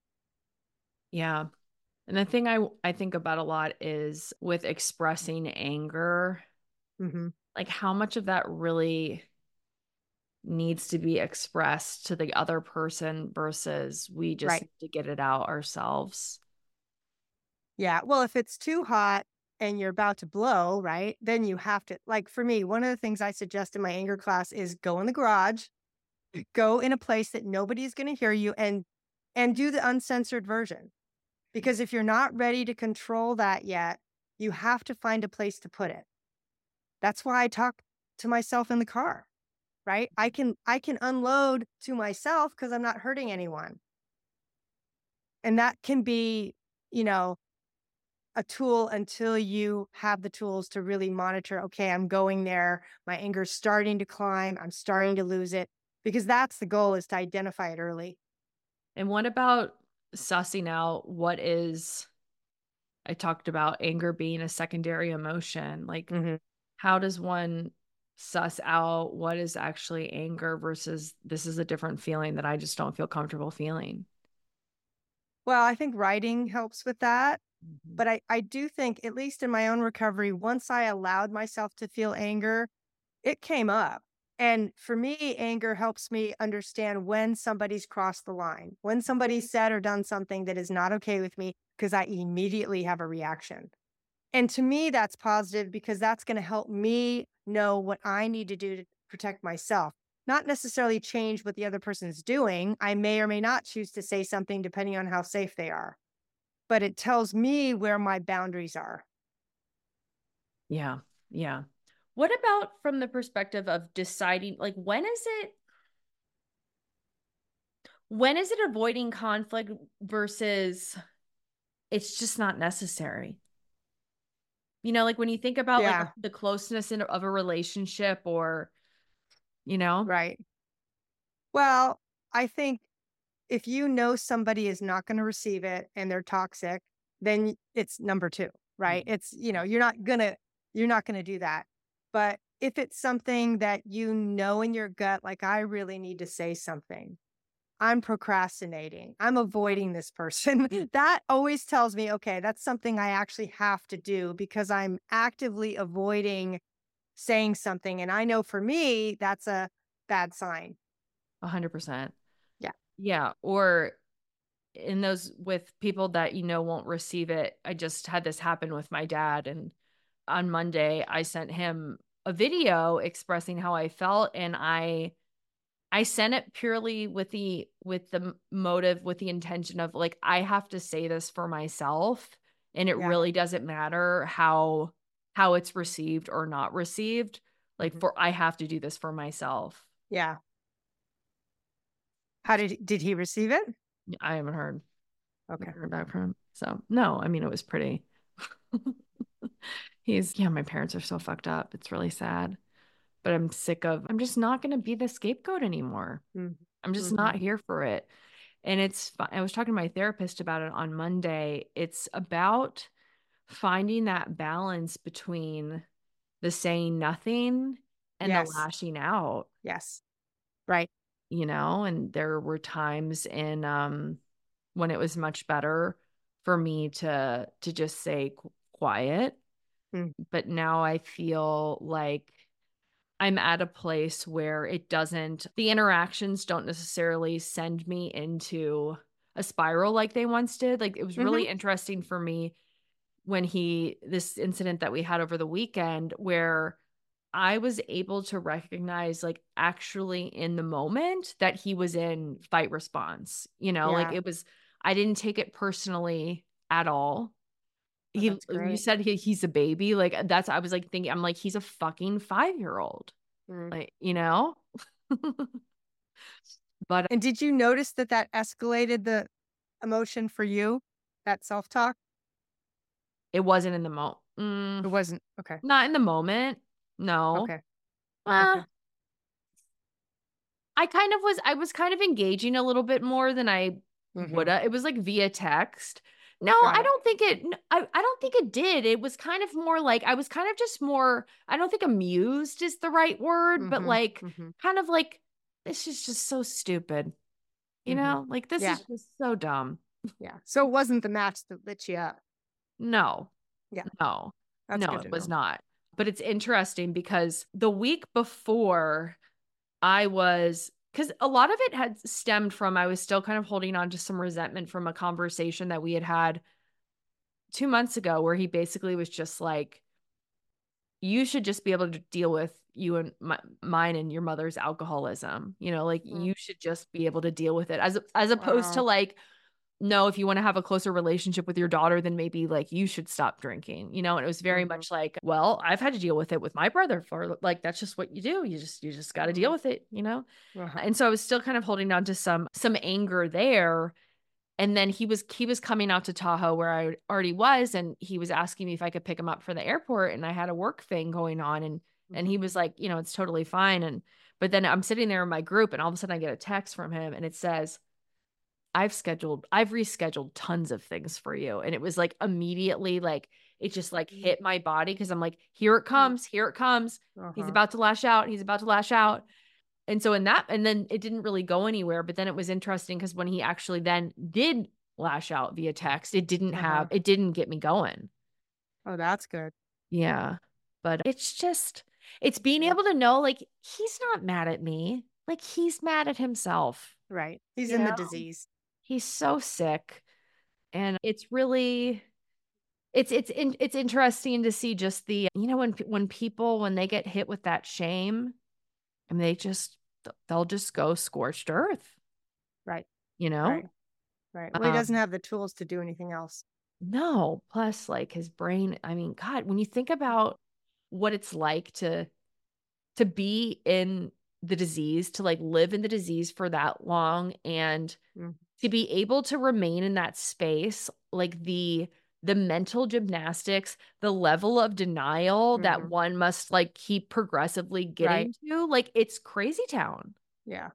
[SPEAKER 6] Yeah. And the thing I I think about a lot is with expressing anger,
[SPEAKER 5] Mm-hmm.
[SPEAKER 6] like how much of that really needs to be expressed to the other person versus we just
[SPEAKER 5] Right.
[SPEAKER 6] need to get it out ourselves.
[SPEAKER 5] Yeah. Well, if it's too hot and you're about to blow, right, then you have to, like for me, one of the things I suggest in my anger class is go in the garage, go in a place that nobody's going to hear you and and do the uncensored version. Because if you're not ready to control that yet, you have to find a place to put it. That's why I talk to myself in the car, right? I can I can unload to myself because I'm not hurting anyone. And that can be, you know, a tool until you have the tools to really monitor, okay, I'm going there. My anger's starting to climb. I'm starting to lose it because that's the goal is to identify it early.
[SPEAKER 6] And what about sussing out what is, I talked about anger being a secondary emotion. Like,
[SPEAKER 5] Mm-hmm.
[SPEAKER 6] how does one suss out what is actually anger versus this is a different feeling that I just don't feel comfortable feeling?
[SPEAKER 5] Well, I think writing helps with that.
[SPEAKER 6] Mm-hmm.
[SPEAKER 5] But I, I do think, at least in my own recovery, once I allowed myself to feel anger, it came up. And for me, anger helps me understand when somebody's crossed the line, when somebody's said or done something that is not okay with me, because I immediately have a reaction. And to me, that's positive because that's going to help me know what I need to do to protect myself. Not necessarily change what the other person's doing. I may or may not choose to say something depending on how safe they are, but it tells me where my boundaries are.
[SPEAKER 6] Yeah. Yeah. What about from the perspective of deciding, like, when is it, when is it avoiding conflict versus it's just not necessary? You know, like when you think about
[SPEAKER 5] Yeah.
[SPEAKER 6] like the closeness in, of a relationship or, you know,
[SPEAKER 5] Right. Well, I think if you know somebody is not going to receive it and they're toxic, then it's number two, right? It's, you know, you're not going to, you're not going to do that. But if it's something that you know in your gut, like I really need to say something, I'm procrastinating, I'm avoiding this person, that always tells me, okay, that's something I actually have to do because I'm actively avoiding saying something. And I know for me, that's a bad sign.
[SPEAKER 6] a hundred percent.
[SPEAKER 5] Yeah.
[SPEAKER 6] Yeah. Or in those with people that, you know, won't receive it. I just had this happen with my dad. And on Monday, I sent him a video expressing how I felt. And I, I sent it purely with the, with the motive, with the intention of like, I have to say this for myself. And it
[SPEAKER 5] Yeah.
[SPEAKER 6] really doesn't matter how, how it's received or not received. Like
[SPEAKER 5] Mhm.
[SPEAKER 6] for, I have to do this for myself.
[SPEAKER 5] Yeah. How did, did he receive it?
[SPEAKER 6] I haven't heard.
[SPEAKER 5] Okay.
[SPEAKER 6] Heard back from him. So no, I mean, it was pretty. He's, yeah, my parents are so fucked up. It's really sad. But I'm sick of, I'm just not going to be the scapegoat anymore.
[SPEAKER 5] Mhm.
[SPEAKER 6] I'm just
[SPEAKER 5] Mhm.
[SPEAKER 6] not here for it. And it's, fi- I was talking to my therapist about it on Monday. It's about finding that balance between the saying nothing and the
[SPEAKER 5] Yes.
[SPEAKER 6] lashing out,
[SPEAKER 5] Yes. Right.
[SPEAKER 6] you know? And there were times in, um, when it was much better for me to, to just say qu- quiet.
[SPEAKER 5] Mm.
[SPEAKER 6] But now I feel like I'm at a place where it doesn't, the interactions don't necessarily send me into a spiral like they once did. Like it was really
[SPEAKER 5] Mhm.
[SPEAKER 6] interesting for me when he, this incident that we had over the weekend where I was able to recognize like actually in the moment that he was in fight response, you know, like
[SPEAKER 5] Yeah.
[SPEAKER 6] it was, I didn't take it personally at all.
[SPEAKER 5] Oh,
[SPEAKER 6] He,
[SPEAKER 5] that's
[SPEAKER 6] you
[SPEAKER 5] great.
[SPEAKER 6] said he, he's a baby. Like that's, I was like thinking, I'm like, he's a fucking five-year-old.
[SPEAKER 5] Mm.
[SPEAKER 6] Like, you know, but
[SPEAKER 5] And did you notice that that escalated the emotion for you? That self-talk?
[SPEAKER 6] it wasn't in the moment.
[SPEAKER 5] It
[SPEAKER 6] Mm,
[SPEAKER 5] wasn't. Okay.
[SPEAKER 6] not in the moment. No.
[SPEAKER 5] Okay.
[SPEAKER 6] Uh,
[SPEAKER 5] Okay.
[SPEAKER 6] I kind of was, I was kind of engaging a little bit more than I would
[SPEAKER 5] Mhm.
[SPEAKER 6] have. It was like via text. No,
[SPEAKER 5] Got
[SPEAKER 6] I
[SPEAKER 5] it.
[SPEAKER 6] don't think it, n- I, I don't think it did. It was kind of more like, I was kind of just more, I don't think amused is the right word, but
[SPEAKER 5] Mhm.
[SPEAKER 6] like,
[SPEAKER 5] Mhm.
[SPEAKER 6] kind of like, this is just so stupid. You
[SPEAKER 5] Mhm.
[SPEAKER 6] know, like this
[SPEAKER 5] Yeah.
[SPEAKER 6] is just so dumb.
[SPEAKER 5] Yeah. So it wasn't the match that lit you up.
[SPEAKER 6] No,
[SPEAKER 5] Yeah.
[SPEAKER 6] no,
[SPEAKER 5] That's
[SPEAKER 6] no,
[SPEAKER 5] good
[SPEAKER 6] it
[SPEAKER 5] to
[SPEAKER 6] was
[SPEAKER 5] know.
[SPEAKER 6] not. But it's interesting because the week before I was, because a lot of it had stemmed from, I was still kind of holding on to some resentment from a conversation that we had had two months ago where he basically was just like, you should just be able to deal with you and my, mine and your mother's alcoholism. You know, like
[SPEAKER 5] Mm.
[SPEAKER 6] you should just be able to deal with it as, as opposed to
[SPEAKER 5] Wow.
[SPEAKER 6] like, no, if you want to have a closer relationship with your daughter, then maybe like you should stop drinking, you know? And it was very
[SPEAKER 5] Mhm.
[SPEAKER 6] much like, well, I've had to deal with it with my brother for like, that's just what you do. You just, you just got to deal
[SPEAKER 5] Mhm.
[SPEAKER 6] with it, you know?
[SPEAKER 5] Uh-huh.
[SPEAKER 6] And so I was still kind of holding on to some, some anger there. And then he was, he was coming out to Tahoe where I already was. And he was asking me if I could pick him up for the airport. And I had a work thing going on. And, and he
[SPEAKER 5] Mhm.
[SPEAKER 6] was like, you know, it's totally fine. And, but then I'm sitting there in my group and all of a sudden I get a text from him and it says, I've scheduled, I've rescheduled tons of things for you. And it was like immediately like, it just like hit my body because I'm like, here it comes, here it comes. He's
[SPEAKER 5] Uh-huh.
[SPEAKER 6] about to lash out. He's about to lash out. And so in that, and then it didn't really go anywhere. But then it was interesting because when he actually then did lash out via text, it didn't have,
[SPEAKER 5] Uh-huh.
[SPEAKER 6] it didn't get me going.
[SPEAKER 5] Oh, that's good.
[SPEAKER 6] Yeah. But it's just,
[SPEAKER 8] It's being
[SPEAKER 5] Yeah.
[SPEAKER 8] able to know, like, he's not mad at me. Like, he's mad at himself.
[SPEAKER 5] Right. He's
[SPEAKER 8] You
[SPEAKER 5] in the
[SPEAKER 8] know?
[SPEAKER 5] disease.
[SPEAKER 8] He's so sick. And it's really, it's it's in, it's interesting to see just the, you know, when pe- when people when they get hit with that shame, and they just they'll just go scorched earth,
[SPEAKER 5] Right.
[SPEAKER 8] you know?
[SPEAKER 5] Right. Right. Well, he doesn't
[SPEAKER 8] Um,
[SPEAKER 5] have the tools to do anything else.
[SPEAKER 8] no, plus like his brain, I mean, God, when you think about what it's like to to be in the disease, to like live in the disease for that long, and
[SPEAKER 5] Mm.
[SPEAKER 8] to be able to remain in that space, like the the mental gymnastics, the level of denial that
[SPEAKER 5] Mhm.
[SPEAKER 8] one must like keep progressively getting to, like it's crazy town.
[SPEAKER 5] Yeah.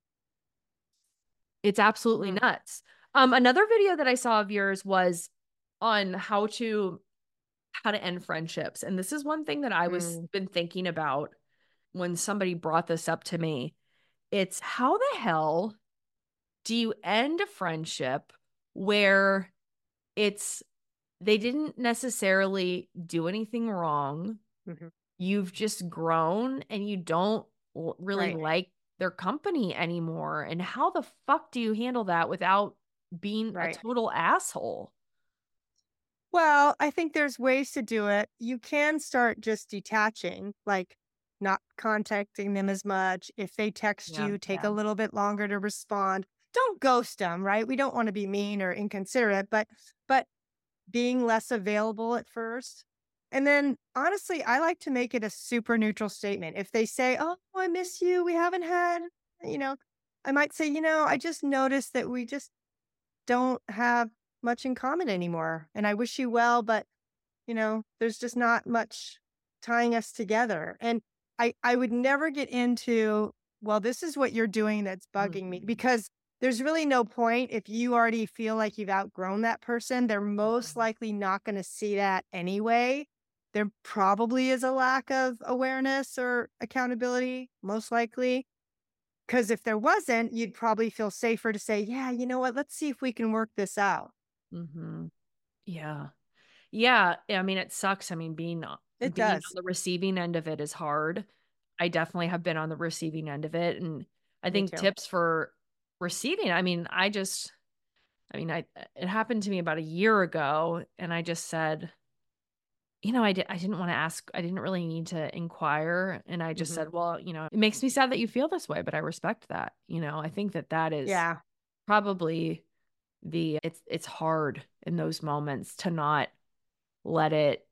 [SPEAKER 8] It's absolutely
[SPEAKER 5] Mm.
[SPEAKER 8] nuts. Um, another video that I saw of yours was on how to how to end friendships. And this is one thing that I was
[SPEAKER 5] Mm.
[SPEAKER 8] been thinking about when somebody brought this up to me. It's how the hell do you end a friendship where it's they didn't necessarily do anything wrong.
[SPEAKER 5] Mhm.
[SPEAKER 8] You've just grown and you don't l- really
[SPEAKER 5] Right.
[SPEAKER 8] like their company anymore. And how the fuck do you handle that without being a
[SPEAKER 5] Right.
[SPEAKER 8] total asshole?
[SPEAKER 5] Well, I think there's ways to do it. You can start just detaching, like not contacting them as much. If they text
[SPEAKER 8] Yeah.
[SPEAKER 5] you, take
[SPEAKER 8] Yeah.
[SPEAKER 5] a little bit longer to respond. Don't ghost them, right? We don't want to be mean or inconsiderate, but but being less available at first. And then honestly, I like to make it a super neutral statement. If they say, "Oh, I miss you. We haven't had," you know, I might say, "You know, I just noticed that we just don't have much in common anymore. And I wish you well, but you know, there's just not much tying us together." And I I would never get into, well, this is what you're doing that's bugging me,
[SPEAKER 8] Mhm.
[SPEAKER 5] because there's really no point. If you already feel like you've outgrown that person, they're most likely not going to see that anyway. There probably is a lack of awareness or accountability, most likely. Because if there wasn't, you'd probably feel safer to say, yeah, you know what? Let's see if we can work this out.
[SPEAKER 8] Mhm. Yeah. Yeah. I mean, it sucks. I mean, being o-
[SPEAKER 5] It
[SPEAKER 8] being on
[SPEAKER 5] does.
[SPEAKER 8] the receiving end of it is hard. I definitely have been on the receiving end of it. And I
[SPEAKER 5] Me
[SPEAKER 8] think
[SPEAKER 5] too.
[SPEAKER 8] tips for receiving, I mean, I just I mean, I it happened to me about a year ago, and I just said, you know, I did I didn't want to ask, I didn't really need to inquire, and I just
[SPEAKER 5] Mhm.
[SPEAKER 8] said, well, you know, it makes me sad that you feel this way, but I respect that. You know, I think that that is
[SPEAKER 5] Yeah.
[SPEAKER 8] probably the it's it's hard in those moments to not let it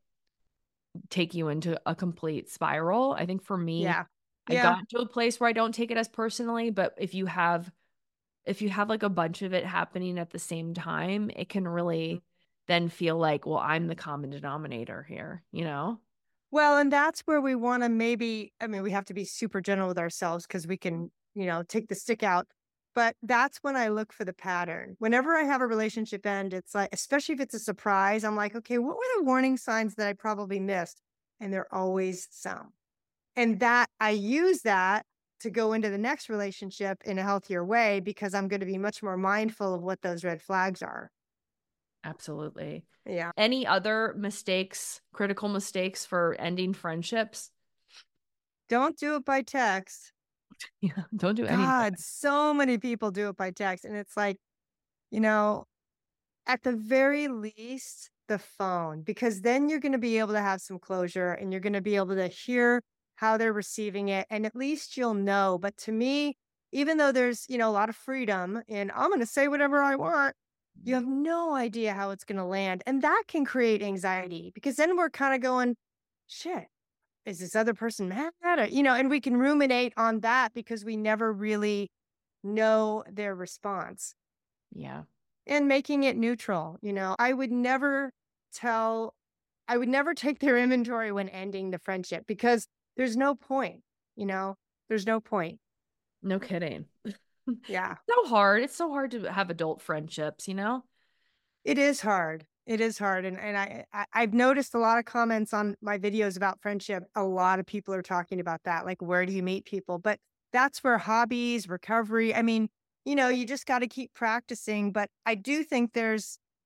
[SPEAKER 8] take you into a complete spiral. I think for me,
[SPEAKER 5] Yeah.
[SPEAKER 8] I
[SPEAKER 5] Yeah.
[SPEAKER 8] got to a place where I don't take it as personally, but if you have if you have like a bunch of it happening at the same time, it can really then feel like, well, I'm the common denominator here, you know?
[SPEAKER 5] Well, and that's where we want to maybe, I mean, we have to be super gentle with ourselves because we can, you know, take the stick out. But that's when I look for the pattern. Whenever I have a relationship end, it's like, especially if it's a surprise, I'm like, okay, what were the warning signs that I probably missed? And there are always some. And that I use that to go into the next relationship in a healthier way, because I'm going to be much more mindful of what those red flags are.
[SPEAKER 8] Absolutely.
[SPEAKER 5] Yeah.
[SPEAKER 8] Any other mistakes, critical mistakes for ending friendships?
[SPEAKER 5] Don't do it by text.
[SPEAKER 8] Yeah, don't do anything.
[SPEAKER 5] God, so many people do it by text. And it's like, you know, at the very least, the phone, because then you're going to be able to have some closure and you're going to be able to hear how they're receiving it. And at least you'll know. But to me, even though there's, you know, a lot of freedom and I'm going to say whatever I want, you have no idea how it's going to land. And that can create anxiety, because then we're kind of going, shit, is this other person mad? Or, you know, and we can ruminate on that because we never really know their response.
[SPEAKER 8] Yeah.
[SPEAKER 5] And making it neutral, you know, I would never tell, I would never take their inventory when ending the friendship, because there's no point, you know, there's no point.
[SPEAKER 8] No kidding.
[SPEAKER 5] Yeah,
[SPEAKER 8] It's so hard. It's so hard to have adult friendships, you know?
[SPEAKER 5] it is hard. It is hard. And, and I, I, I've noticed a lot of comments on my videos about friendship. A lot of people are talking about that. Like, where do you meet people? But that's where hobbies, recovery, I mean, you know, you just got to keep practicing. But I do think there's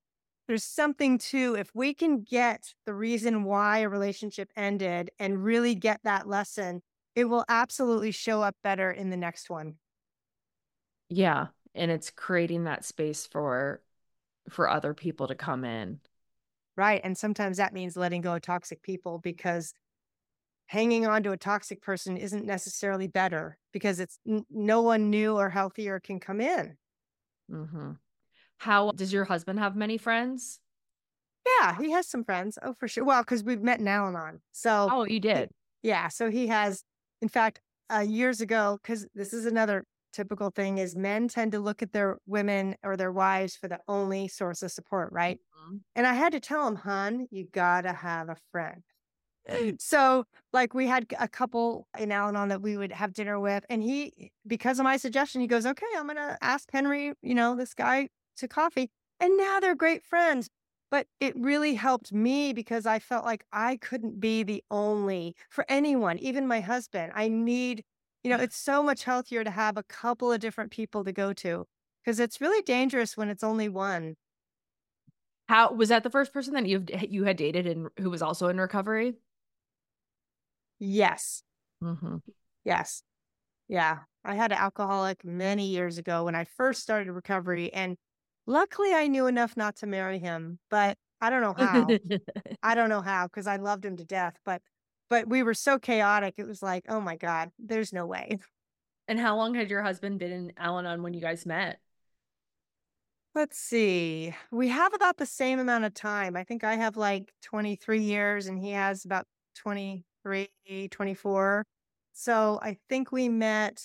[SPEAKER 5] there's something to, if we can get the reason why a relationship ended and really get that lesson, it will absolutely show up better in the next one.
[SPEAKER 8] Yeah. And it's creating that space for for other people to come in.
[SPEAKER 5] Right. And sometimes that means letting go of toxic people, because hanging on to a toxic person isn't necessarily better, because it's n- no one new or healthier can come in.
[SPEAKER 8] Mm-hmm. How does your husband have many friends?
[SPEAKER 5] Yeah, he has some friends. Oh, for sure. Well, because we've met in Al-Anon. So,
[SPEAKER 8] Oh, you
[SPEAKER 5] he-
[SPEAKER 8] did.
[SPEAKER 5] yeah. So he has, in fact, uh, years ago, because this is another typical thing, is men tend to look at their women or their wives for the only source of support, right?
[SPEAKER 8] Mhm.
[SPEAKER 5] And I had to tell him, hun, you gotta have a friend. So, like, we had a couple in Al-Anon that we would have dinner with, and he, because of my suggestion, he goes, okay, I'm gonna ask Henry, you know, this guy to coffee. And now they're great friends. But it really helped me, because I felt like I couldn't be the only for anyone, even my husband. I need, you know, it's so much healthier to have a couple of different people to go to, because it's really dangerous when it's only one.
[SPEAKER 8] How was that the first person that you've you had dated and who was also in recovery?
[SPEAKER 5] Yes.
[SPEAKER 8] Mm-hmm.
[SPEAKER 5] Yes. Yeah. I had an alcoholic many years ago when I first started recovery, and luckily I knew enough not to marry him, but I don't know how. I don't know how, because I loved him to death, but but we were so chaotic. It was like, oh my God, there's no way.
[SPEAKER 8] And how long had your husband been in Al-Anon when you guys met?
[SPEAKER 5] Let's see. We have about the same amount of time. I think I have like twenty-three years and he has about twenty-three, twenty-four. So I think we met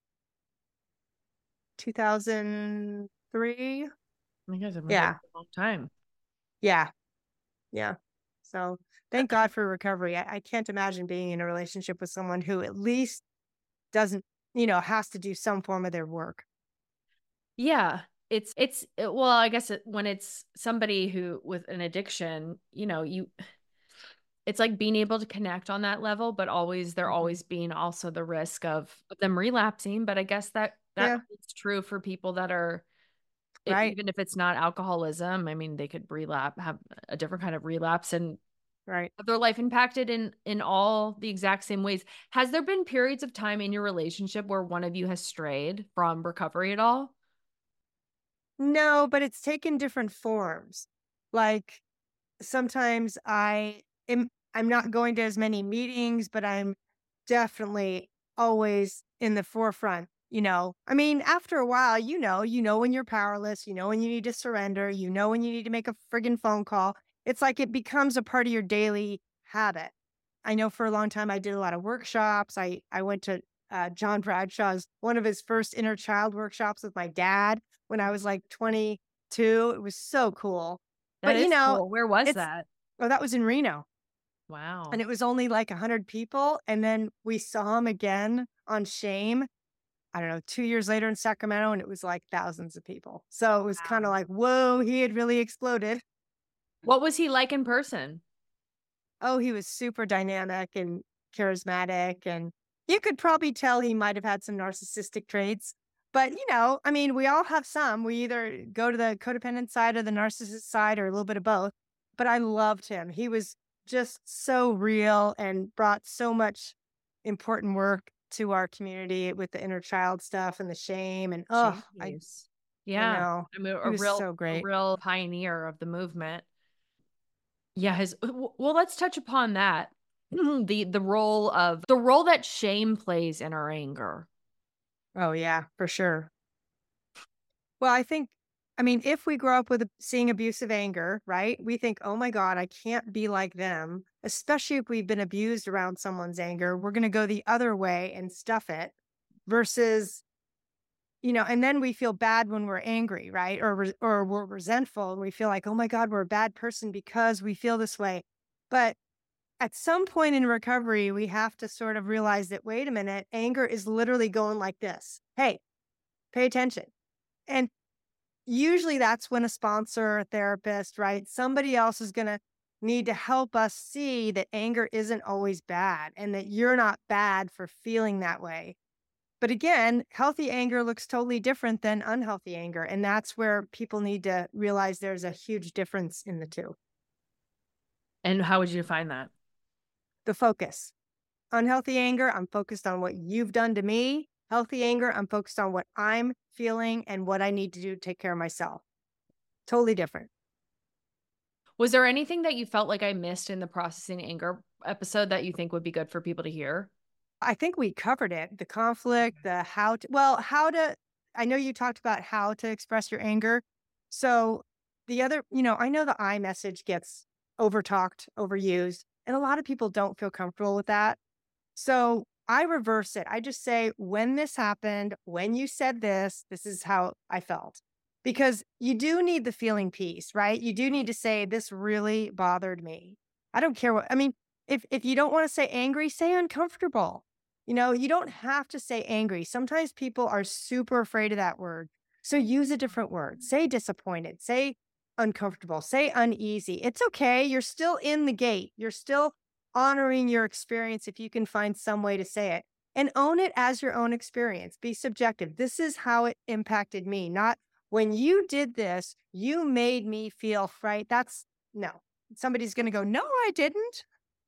[SPEAKER 5] two thousand three.
[SPEAKER 8] You guys have been
[SPEAKER 5] Yeah.
[SPEAKER 8] together for a long time.
[SPEAKER 5] Yeah. Yeah. So thank God for recovery. I, I can't imagine being in a relationship with someone who at least doesn't, you know, has to do some form of their work.
[SPEAKER 8] Yeah, it's it's it- well, I guess it, when it's somebody who with an addiction, you know, you it's like being able to connect on that level, but always there
[SPEAKER 5] Mhm.
[SPEAKER 8] always being also the risk of, of them relapsing. But I guess that that
[SPEAKER 5] Yeah.
[SPEAKER 8] holds true for people that are e-
[SPEAKER 5] Right.
[SPEAKER 8] even if it's not alcoholism. I mean, they could relapse, have a different kind of relapse, and
[SPEAKER 5] Right.
[SPEAKER 8] have their life impacted in in all the exact same ways. Has there been periods of time in your relationship where one of you has strayed from recovery at all?
[SPEAKER 5] No, but it's taken different forms. Like, sometimes I am I'm not going to as many meetings, but I'm definitely always in the forefront, you know. I mean, after a while, you know, you know when you're powerless, you know when you need to surrender, you know when you need to make a friggin' phone call. It's like it becomes a part of your daily habit. I know for a long time I did a lot of workshops. I I went to uh, John Bradshaw's one of his first inner child workshops with my dad when I was like twenty-two. It was so cool.
[SPEAKER 8] That
[SPEAKER 5] But you
[SPEAKER 8] is
[SPEAKER 5] know,
[SPEAKER 8] cool. Where was
[SPEAKER 5] it's
[SPEAKER 8] that?
[SPEAKER 5] oh, that was in Reno.
[SPEAKER 8] Wow.
[SPEAKER 5] And it was only like a hundred people. And then we saw him again on Shame, I don't know, two years later in Sacramento, and it was like thousands of people. So it was kind of
[SPEAKER 8] Wow.
[SPEAKER 5] like, whoa, he had really exploded.
[SPEAKER 8] What was he like in person?
[SPEAKER 5] Oh, he was super dynamic and charismatic. And you could probably tell he might have had some narcissistic traits. But, you know, I mean, we all have some. We either go to the codependent side or the narcissist side or a little bit of both. But I loved him. He was just so real and brought so much important work to our community with the inner child stuff and the shame. And oh, I,
[SPEAKER 8] Jeez.
[SPEAKER 5] I
[SPEAKER 8] Yeah.
[SPEAKER 5] know.
[SPEAKER 8] I mean,
[SPEAKER 5] He
[SPEAKER 8] a
[SPEAKER 5] was
[SPEAKER 8] real,
[SPEAKER 5] so
[SPEAKER 8] a
[SPEAKER 5] great.
[SPEAKER 8] real pioneer of the movement. Yeah. His, w- well, let's touch upon that. The the role of the role that shame plays in our anger.
[SPEAKER 5] Oh, yeah, for sure. Well, I think, I mean, if we grow up with a- seeing abusive anger, right? We think, oh my God, I can't be like them, especially if we've been abused around someone's anger. We're going to go the other way and stuff it versus, you know, and then we feel bad when we're angry, right? Or, re- or we're resentful and we feel like, oh my God, we're a bad person because we feel this way. But at some point in recovery, we have to sort of realize that, wait a minute, anger is literally going like this. Hey, pay attention. And usually that's when a sponsor, a therapist, right? Somebody else is going to need to help us see that anger isn't always bad and that you're not bad for feeling that way. But again, healthy anger looks totally different than unhealthy anger. And that's where people need to realize there's a huge difference in the two.
[SPEAKER 8] And how would you define that?
[SPEAKER 5] The focus. Unhealthy anger, I'm focused on what you've done to me. Healthy anger, I'm focused on what I'm feeling and what I need to do to take care of myself. Totally different.
[SPEAKER 8] Was there anything that you felt like I missed in the processing anger episode that you think would be good for people to hear?
[SPEAKER 5] I think we covered it. The conflict, the how to, well, how to, I know you talked about how to express your anger. So the other, you know, I know the I message gets overtalked, overused, and a lot of people don't feel comfortable with that. So I reverse it. I just say, when this happened, when you said this, this is how I felt. Because you do need the feeling piece, right? You do need to say, this really bothered me. I don't care what, I mean, if, if you don't want to say angry, say uncomfortable. You know, you don't have to say angry. Sometimes people are super afraid of that word. So use a different word. Say disappointed, say uncomfortable, say uneasy. It's okay. You're still in the gate. You're still honoring your experience if you can find some way to say it. And own it as your own experience. Be subjective. This is how it impacted me, not when you did this, you made me feel right. That's no. Somebody's going to go, no, I didn't.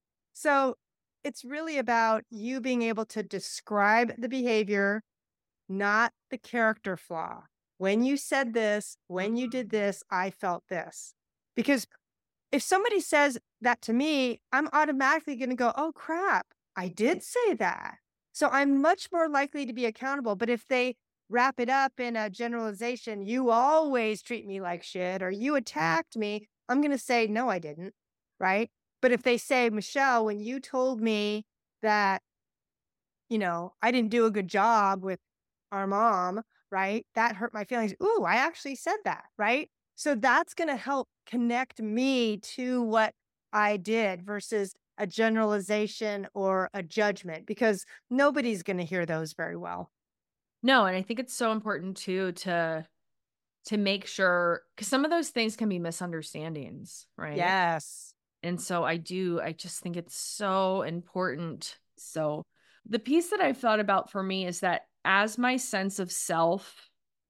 [SPEAKER 5] So it's really about you being able to describe the behavior, not the character flaw. When you said this, when you did this, I felt this. Because if somebody says that to me, I'm automatically going to go, oh, crap, I did say that. So I'm much more likely to be accountable. But if they wrap it up in a generalization, you always treat me like shit, or you attacked me, I'm going to say, no, I didn't. Right. But if they say, Michelle, when you told me that, you know, I didn't do a good job with our mom, right, that hurt my feelings. Ooh, I actually said that. Right. So that's going to help connect me to what I did versus a generalization or a judgment, because nobody's going to hear those very well.
[SPEAKER 8] No, and I think it's so important too to to make sure, because some of those things can be misunderstandings, right?
[SPEAKER 5] Yes.
[SPEAKER 8] And so I do, I just think it's so important. So the piece that I've thought about for me is that as my sense of self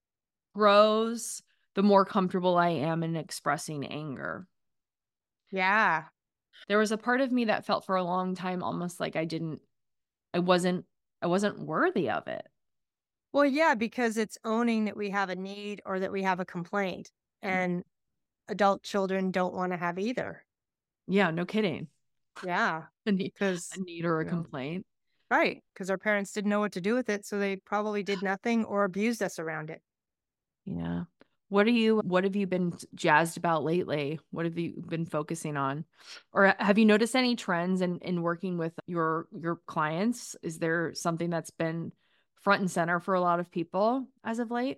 [SPEAKER 8] grows, the more comfortable I am in expressing anger.
[SPEAKER 5] Yeah.
[SPEAKER 8] There was a part of me that felt for a long time almost like I didn't, I wasn't, I wasn't worthy of it.
[SPEAKER 5] Well, yeah, because it's owning that we have a need or that we have a complaint, and adult children don't want to have either.
[SPEAKER 8] Yeah, no kidding.
[SPEAKER 5] Yeah.
[SPEAKER 8] A need,
[SPEAKER 5] Because
[SPEAKER 8] a need or a
[SPEAKER 5] you know,
[SPEAKER 8] complaint.
[SPEAKER 5] right. Because our parents didn't know what to do with it. So they probably did nothing or abused us around it.
[SPEAKER 8] Yeah. What are you, what have you been jazzed about lately? What have you been focusing on? Or have you noticed any trends in, in working with your, your clients? Is there something that's been front and center for a lot of people as of late?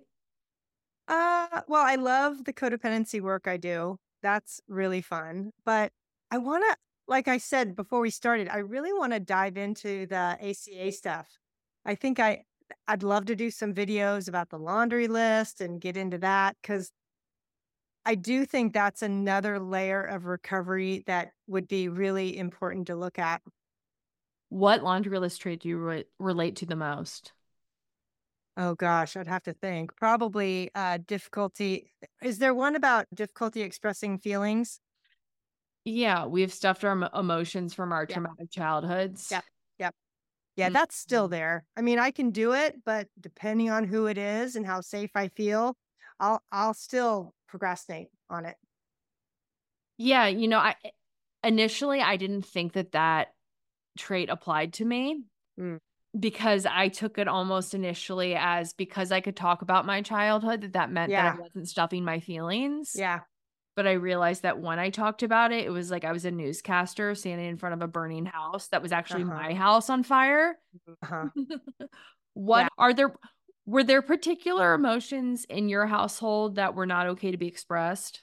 [SPEAKER 5] Uh, well, I love the codependency work I do. That's really fun. But I want to, like I said before we started, I really want to dive into the A C A stuff. I think I, I'd love to do some videos about the laundry list and get into that, because I do think that's another layer of recovery that would be really important to look at.
[SPEAKER 8] What laundry list trait do you re- relate to the most?
[SPEAKER 5] Oh gosh, I'd have to think. Probably uh, difficulty. Is there one about difficulty expressing feelings?
[SPEAKER 8] Yeah, we've stuffed our emo- emotions from our
[SPEAKER 5] Yeah.
[SPEAKER 8] traumatic childhoods.
[SPEAKER 5] Yep. Yep. Yeah,
[SPEAKER 8] Mm.
[SPEAKER 5] that's still there. I mean, I can do it, but depending on who it is and how safe I feel, I'll I'll still procrastinate on it.
[SPEAKER 8] Yeah, you know, I initially I didn't think that that trait applied to me.
[SPEAKER 5] Mm.
[SPEAKER 8] Because I took it almost initially as because I could talk about my childhood, that that meant that
[SPEAKER 5] Yeah.
[SPEAKER 8] I wasn't stuffing my feelings.
[SPEAKER 5] Yeah.
[SPEAKER 8] But I realized that when I talked about it, it was like I was a newscaster standing in front of a burning house that was actually
[SPEAKER 5] Uh-huh.
[SPEAKER 8] my house on fire.
[SPEAKER 5] Uh-huh.
[SPEAKER 8] What
[SPEAKER 5] Yeah.
[SPEAKER 8] are there, were there particular emotions in your household that were not okay to be expressed?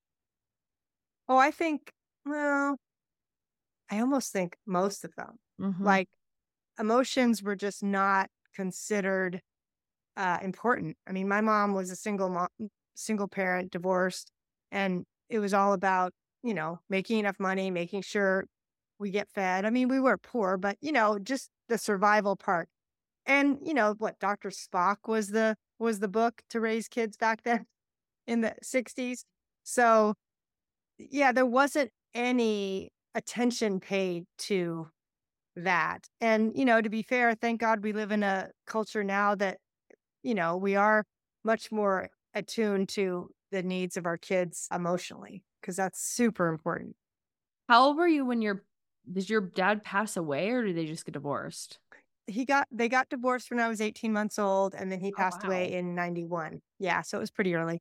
[SPEAKER 5] Oh, I think, well, I almost think most of them.
[SPEAKER 8] Mhm.
[SPEAKER 5] Like, emotions were just not considered uh, important. I mean, my mom was a single mom, single parent, divorced, and it was all about, you know, making enough money, making sure we get fed. I mean, we were poor, but, you know, just the survival part. And, you know, what Doctor Spock was the was the book to raise kids back then in the sixties. So, yeah, there wasn't any attention paid to that. And, you know, to be fair, thank God we live in a culture now that, you know, we are much more attuned to the needs of our kids emotionally, because that's super important.
[SPEAKER 8] How old were you when your did your dad pass away, or did they just get divorced?
[SPEAKER 5] He got they got divorced when I was eighteen months old, and then he
[SPEAKER 8] Oh,
[SPEAKER 5] passed away
[SPEAKER 8] wow.
[SPEAKER 5] in ninety-one. Yeah, so it was pretty early.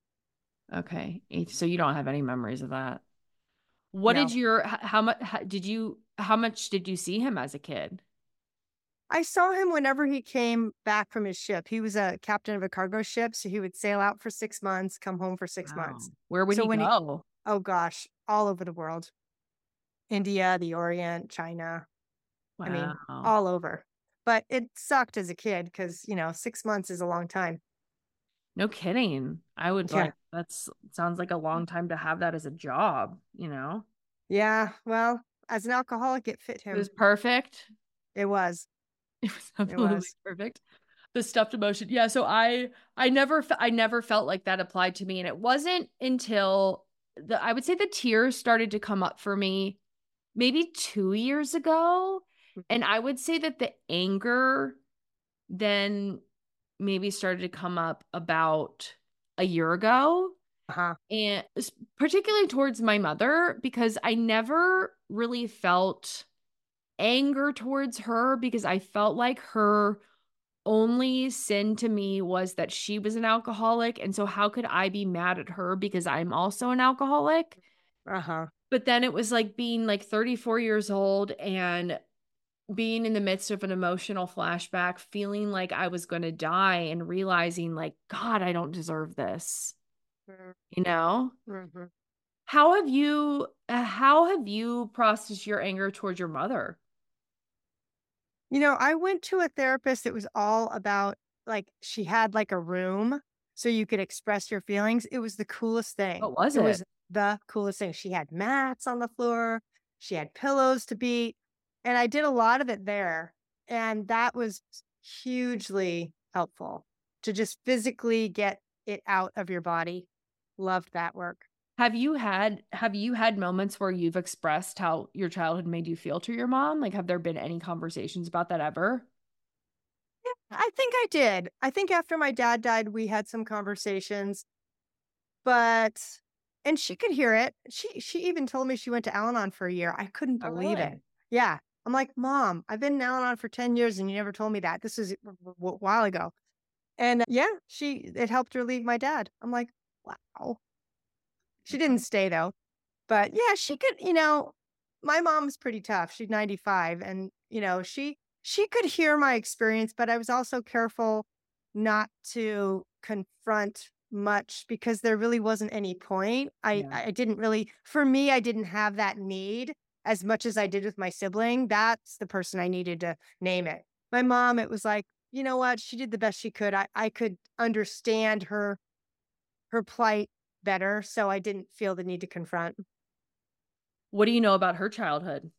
[SPEAKER 8] Okay. Eight- So you don't have any memories of that. What
[SPEAKER 5] No.
[SPEAKER 8] did your h- how much did you how much did you see him as a kid?
[SPEAKER 5] I saw him whenever he came back from his ship. He was a captain of a cargo ship, so he would sail out for six months, come home for six
[SPEAKER 8] Wow.
[SPEAKER 5] months.
[SPEAKER 8] Where would
[SPEAKER 5] So
[SPEAKER 8] he
[SPEAKER 5] when he
[SPEAKER 8] go?
[SPEAKER 5] oh gosh, all over the world. India, the Orient, China. I mean,
[SPEAKER 8] Wow.
[SPEAKER 5] all over. But it sucked as a kid because, you know, six months is a long time.
[SPEAKER 8] No kidding. I would
[SPEAKER 5] Yeah.
[SPEAKER 8] like that's sounds like a long time to have that as a job, you know?
[SPEAKER 5] Yeah, well, as an alcoholic, it fit
[SPEAKER 8] It
[SPEAKER 5] him.
[SPEAKER 8] was perfect.
[SPEAKER 5] It was.
[SPEAKER 8] It was
[SPEAKER 5] It
[SPEAKER 8] absolutely
[SPEAKER 5] was.
[SPEAKER 8] perfect. The stuffed emotion. Yeah, so I I never fe- I never felt like that applied to me, and it wasn't until the I would say the tears started to come up for me maybe two years ago, and I would say that the anger then maybe started to come up about a year ago,
[SPEAKER 5] Uh-huh.
[SPEAKER 8] and s- particularly towards my mother, because I never really felt anger towards her because I felt like her only sin to me was that she was an alcoholic. And so how could I be mad at her because I'm also an alcoholic?
[SPEAKER 5] Uh-huh.
[SPEAKER 8] But then it was like being like thirty-four years old and being in the midst of an emotional flashback, feeling like I was going to die and realizing like, God, I don't deserve this. You know?
[SPEAKER 5] Mm-hmm.
[SPEAKER 8] How have you uh, how have you processed your anger towards your mother?
[SPEAKER 5] You know, I went to a therapist. It was all about, like, she had like a room so you could express your feelings. It was the coolest thing.
[SPEAKER 8] What was
[SPEAKER 5] It
[SPEAKER 8] it?
[SPEAKER 5] was the coolest thing. She had mats on the floor, she had pillows to beat, and I did a lot of it there. And that was hugely helpful to just physically get it out of your body. Loved that work.
[SPEAKER 8] Have you had have you had moments where you've expressed how your childhood made you feel to your mom? Like, have there been any conversations about that ever?
[SPEAKER 5] I think I did. I think after my dad died, we had some conversations, but and she could hear it. She she even told me she went to Al-Anon for a year. I couldn't
[SPEAKER 8] Oh,
[SPEAKER 5] believe it.
[SPEAKER 8] really?
[SPEAKER 5] Yeah. I'm like, Mom, I've been in Al-Anon for ten years and you never told me that. This was a w- w- while ago. And uh, yeah, she it helped relieve my dad. I'm like, wow. She didn't stay though. But yeah, she could, you know, my mom's pretty tough. She's ninety-five and, you know, she she could hear my experience, but I was also careful not to confront much because there really wasn't any point. I
[SPEAKER 8] Yeah.
[SPEAKER 5] I didn't really for me, I didn't have that need as much as I did with my sibling. That's the person I needed to name it. My mom, it was like, you know what? She did the best she could. I, I could understand her her plight better, so I didn't feel the need to confront.
[SPEAKER 8] What do you know about her childhood?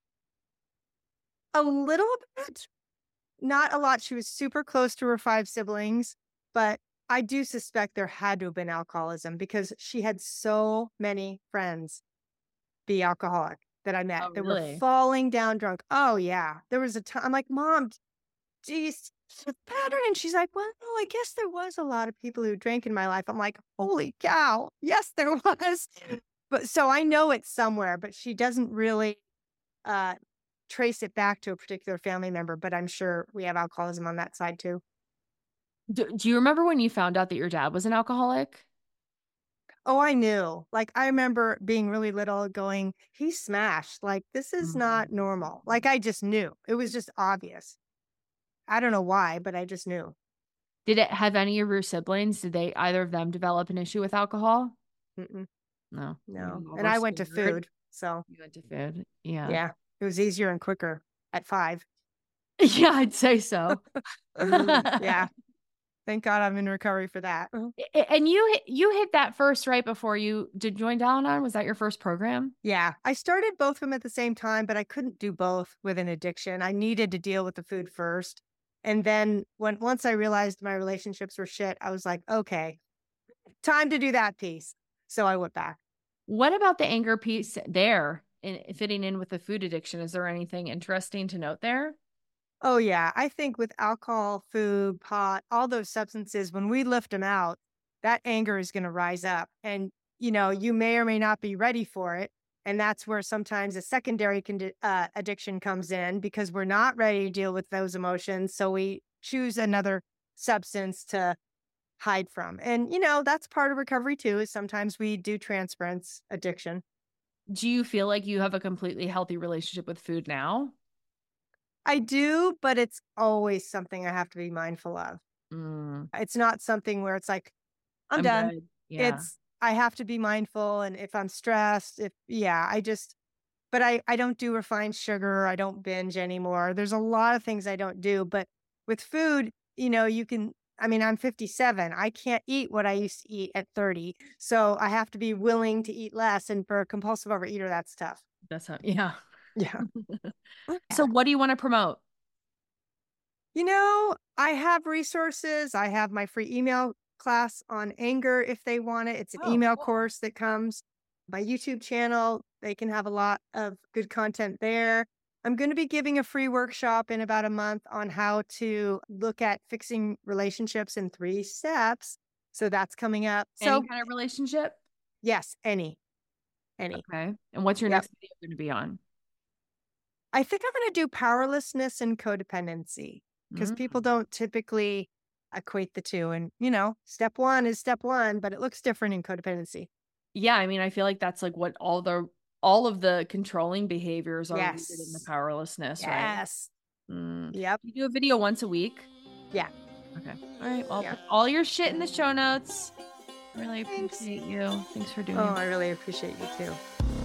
[SPEAKER 5] A little bit, not a lot. She was super close to her five siblings, but I do suspect there had to have been alcoholism because she had so many friends be alcoholic that I met.
[SPEAKER 8] Oh,
[SPEAKER 5] They were
[SPEAKER 8] really?
[SPEAKER 5] falling down drunk. Oh, yeah. There was a time I'm like, Mom, do you see the pattern? And she's like, well, no, I guess there was a lot of people who drank in my life. I'm like, holy cow. Yes, there was. But so I know it's somewhere, but she doesn't really uh, trace it back to a particular family member, but I'm sure we have alcoholism on that side too.
[SPEAKER 8] Do, do you remember when you found out that your dad was an alcoholic?
[SPEAKER 5] Oh, I knew. Like, I remember being really little going, he smashed. Like, this is
[SPEAKER 8] Mhm.
[SPEAKER 5] not normal. Like, I just knew. It was just obvious. I don't know why, but I just knew.
[SPEAKER 8] Did it have any of your siblings? Did they either of them develop an issue with alcohol?
[SPEAKER 5] Mm-mm,
[SPEAKER 8] No.
[SPEAKER 5] no.
[SPEAKER 8] You
[SPEAKER 5] And I
[SPEAKER 8] were
[SPEAKER 5] went to
[SPEAKER 8] scared.
[SPEAKER 5] food. So,
[SPEAKER 8] You went to food. Yeah.
[SPEAKER 5] yeah, it was easier and quicker at five.
[SPEAKER 8] Yeah, I'd say so.
[SPEAKER 5] Yeah. Thank God I'm in recovery for that.
[SPEAKER 8] A- And you hit, you hit that first right before you did join Al-Anon. Was that your first program?
[SPEAKER 5] Yeah, I started both of them at the same time, but I couldn't do both with an addiction. I needed to deal with the food first. And then when once I realized my relationships were shit, I was like, okay, time to do that piece. So I went back.
[SPEAKER 8] What about the anger piece there in fitting in with the food addiction? Is there anything interesting to note there?
[SPEAKER 5] Oh, yeah. I think with alcohol, food, pot, all those substances, when we lift them out, that anger is going to rise up. And, you know, you may or may not be ready for it. And that's where sometimes a secondary condi- uh, addiction comes in because we're not ready to deal with those emotions. So we choose another substance to hide from. And, you know, that's part of recovery too, is sometimes we do transference addiction.
[SPEAKER 8] Do you feel like you have a completely healthy relationship with food now?
[SPEAKER 5] I do, but it's always something I have to be mindful of.
[SPEAKER 8] Mm,
[SPEAKER 5] It's not something where it's like, I'm,
[SPEAKER 8] I'm
[SPEAKER 5] done.
[SPEAKER 8] good. Yeah.
[SPEAKER 5] It's, I have to be mindful. And if I'm stressed, if, yeah, I just, but I, I don't do refined sugar. I don't binge anymore. There's a lot of things I don't do. But with food, you know, you can, I mean, I'm fifty-seven. I can't eat what I used to eat at thirty. So I have to be willing to eat less. And for a compulsive overeater, that's tough.
[SPEAKER 8] That's how, yeah.
[SPEAKER 5] Yeah.
[SPEAKER 8] So what do you want to promote?
[SPEAKER 5] You know, I have resources. I have my free email class on anger if they want it. It's an
[SPEAKER 8] Oh,
[SPEAKER 5] email
[SPEAKER 8] cool.
[SPEAKER 5] course that comes. My YouTube channel, they can have a lot of good content there. I'm going to be giving a free workshop in about a month on how to look at fixing relationships in three steps. So that's coming up.
[SPEAKER 8] Any
[SPEAKER 5] So,
[SPEAKER 8] kind of relationship?
[SPEAKER 5] yes, any. Any.
[SPEAKER 8] Okay. And what's your
[SPEAKER 5] Yep.
[SPEAKER 8] next video going to be on?
[SPEAKER 5] I think I'm going to do powerlessness and codependency because
[SPEAKER 8] Mm.
[SPEAKER 5] people don't typically equate the two. And, you know, step one is step one, but it looks different in codependency.
[SPEAKER 8] Yeah, I mean, I feel like that's like what all the all of the controlling behaviors are rooted in the
[SPEAKER 5] Yes.
[SPEAKER 8] powerlessness, right?
[SPEAKER 5] Yes.
[SPEAKER 8] Mm.
[SPEAKER 5] Yep.
[SPEAKER 8] You do a video once a week?
[SPEAKER 5] Yeah.
[SPEAKER 8] Okay. All right. Well,
[SPEAKER 5] Yeah.
[SPEAKER 8] put all your shit in the show notes. Really
[SPEAKER 5] Thanks.
[SPEAKER 8] appreciate you. Thanks for doing
[SPEAKER 5] Oh,
[SPEAKER 8] it.
[SPEAKER 5] I really appreciate you too.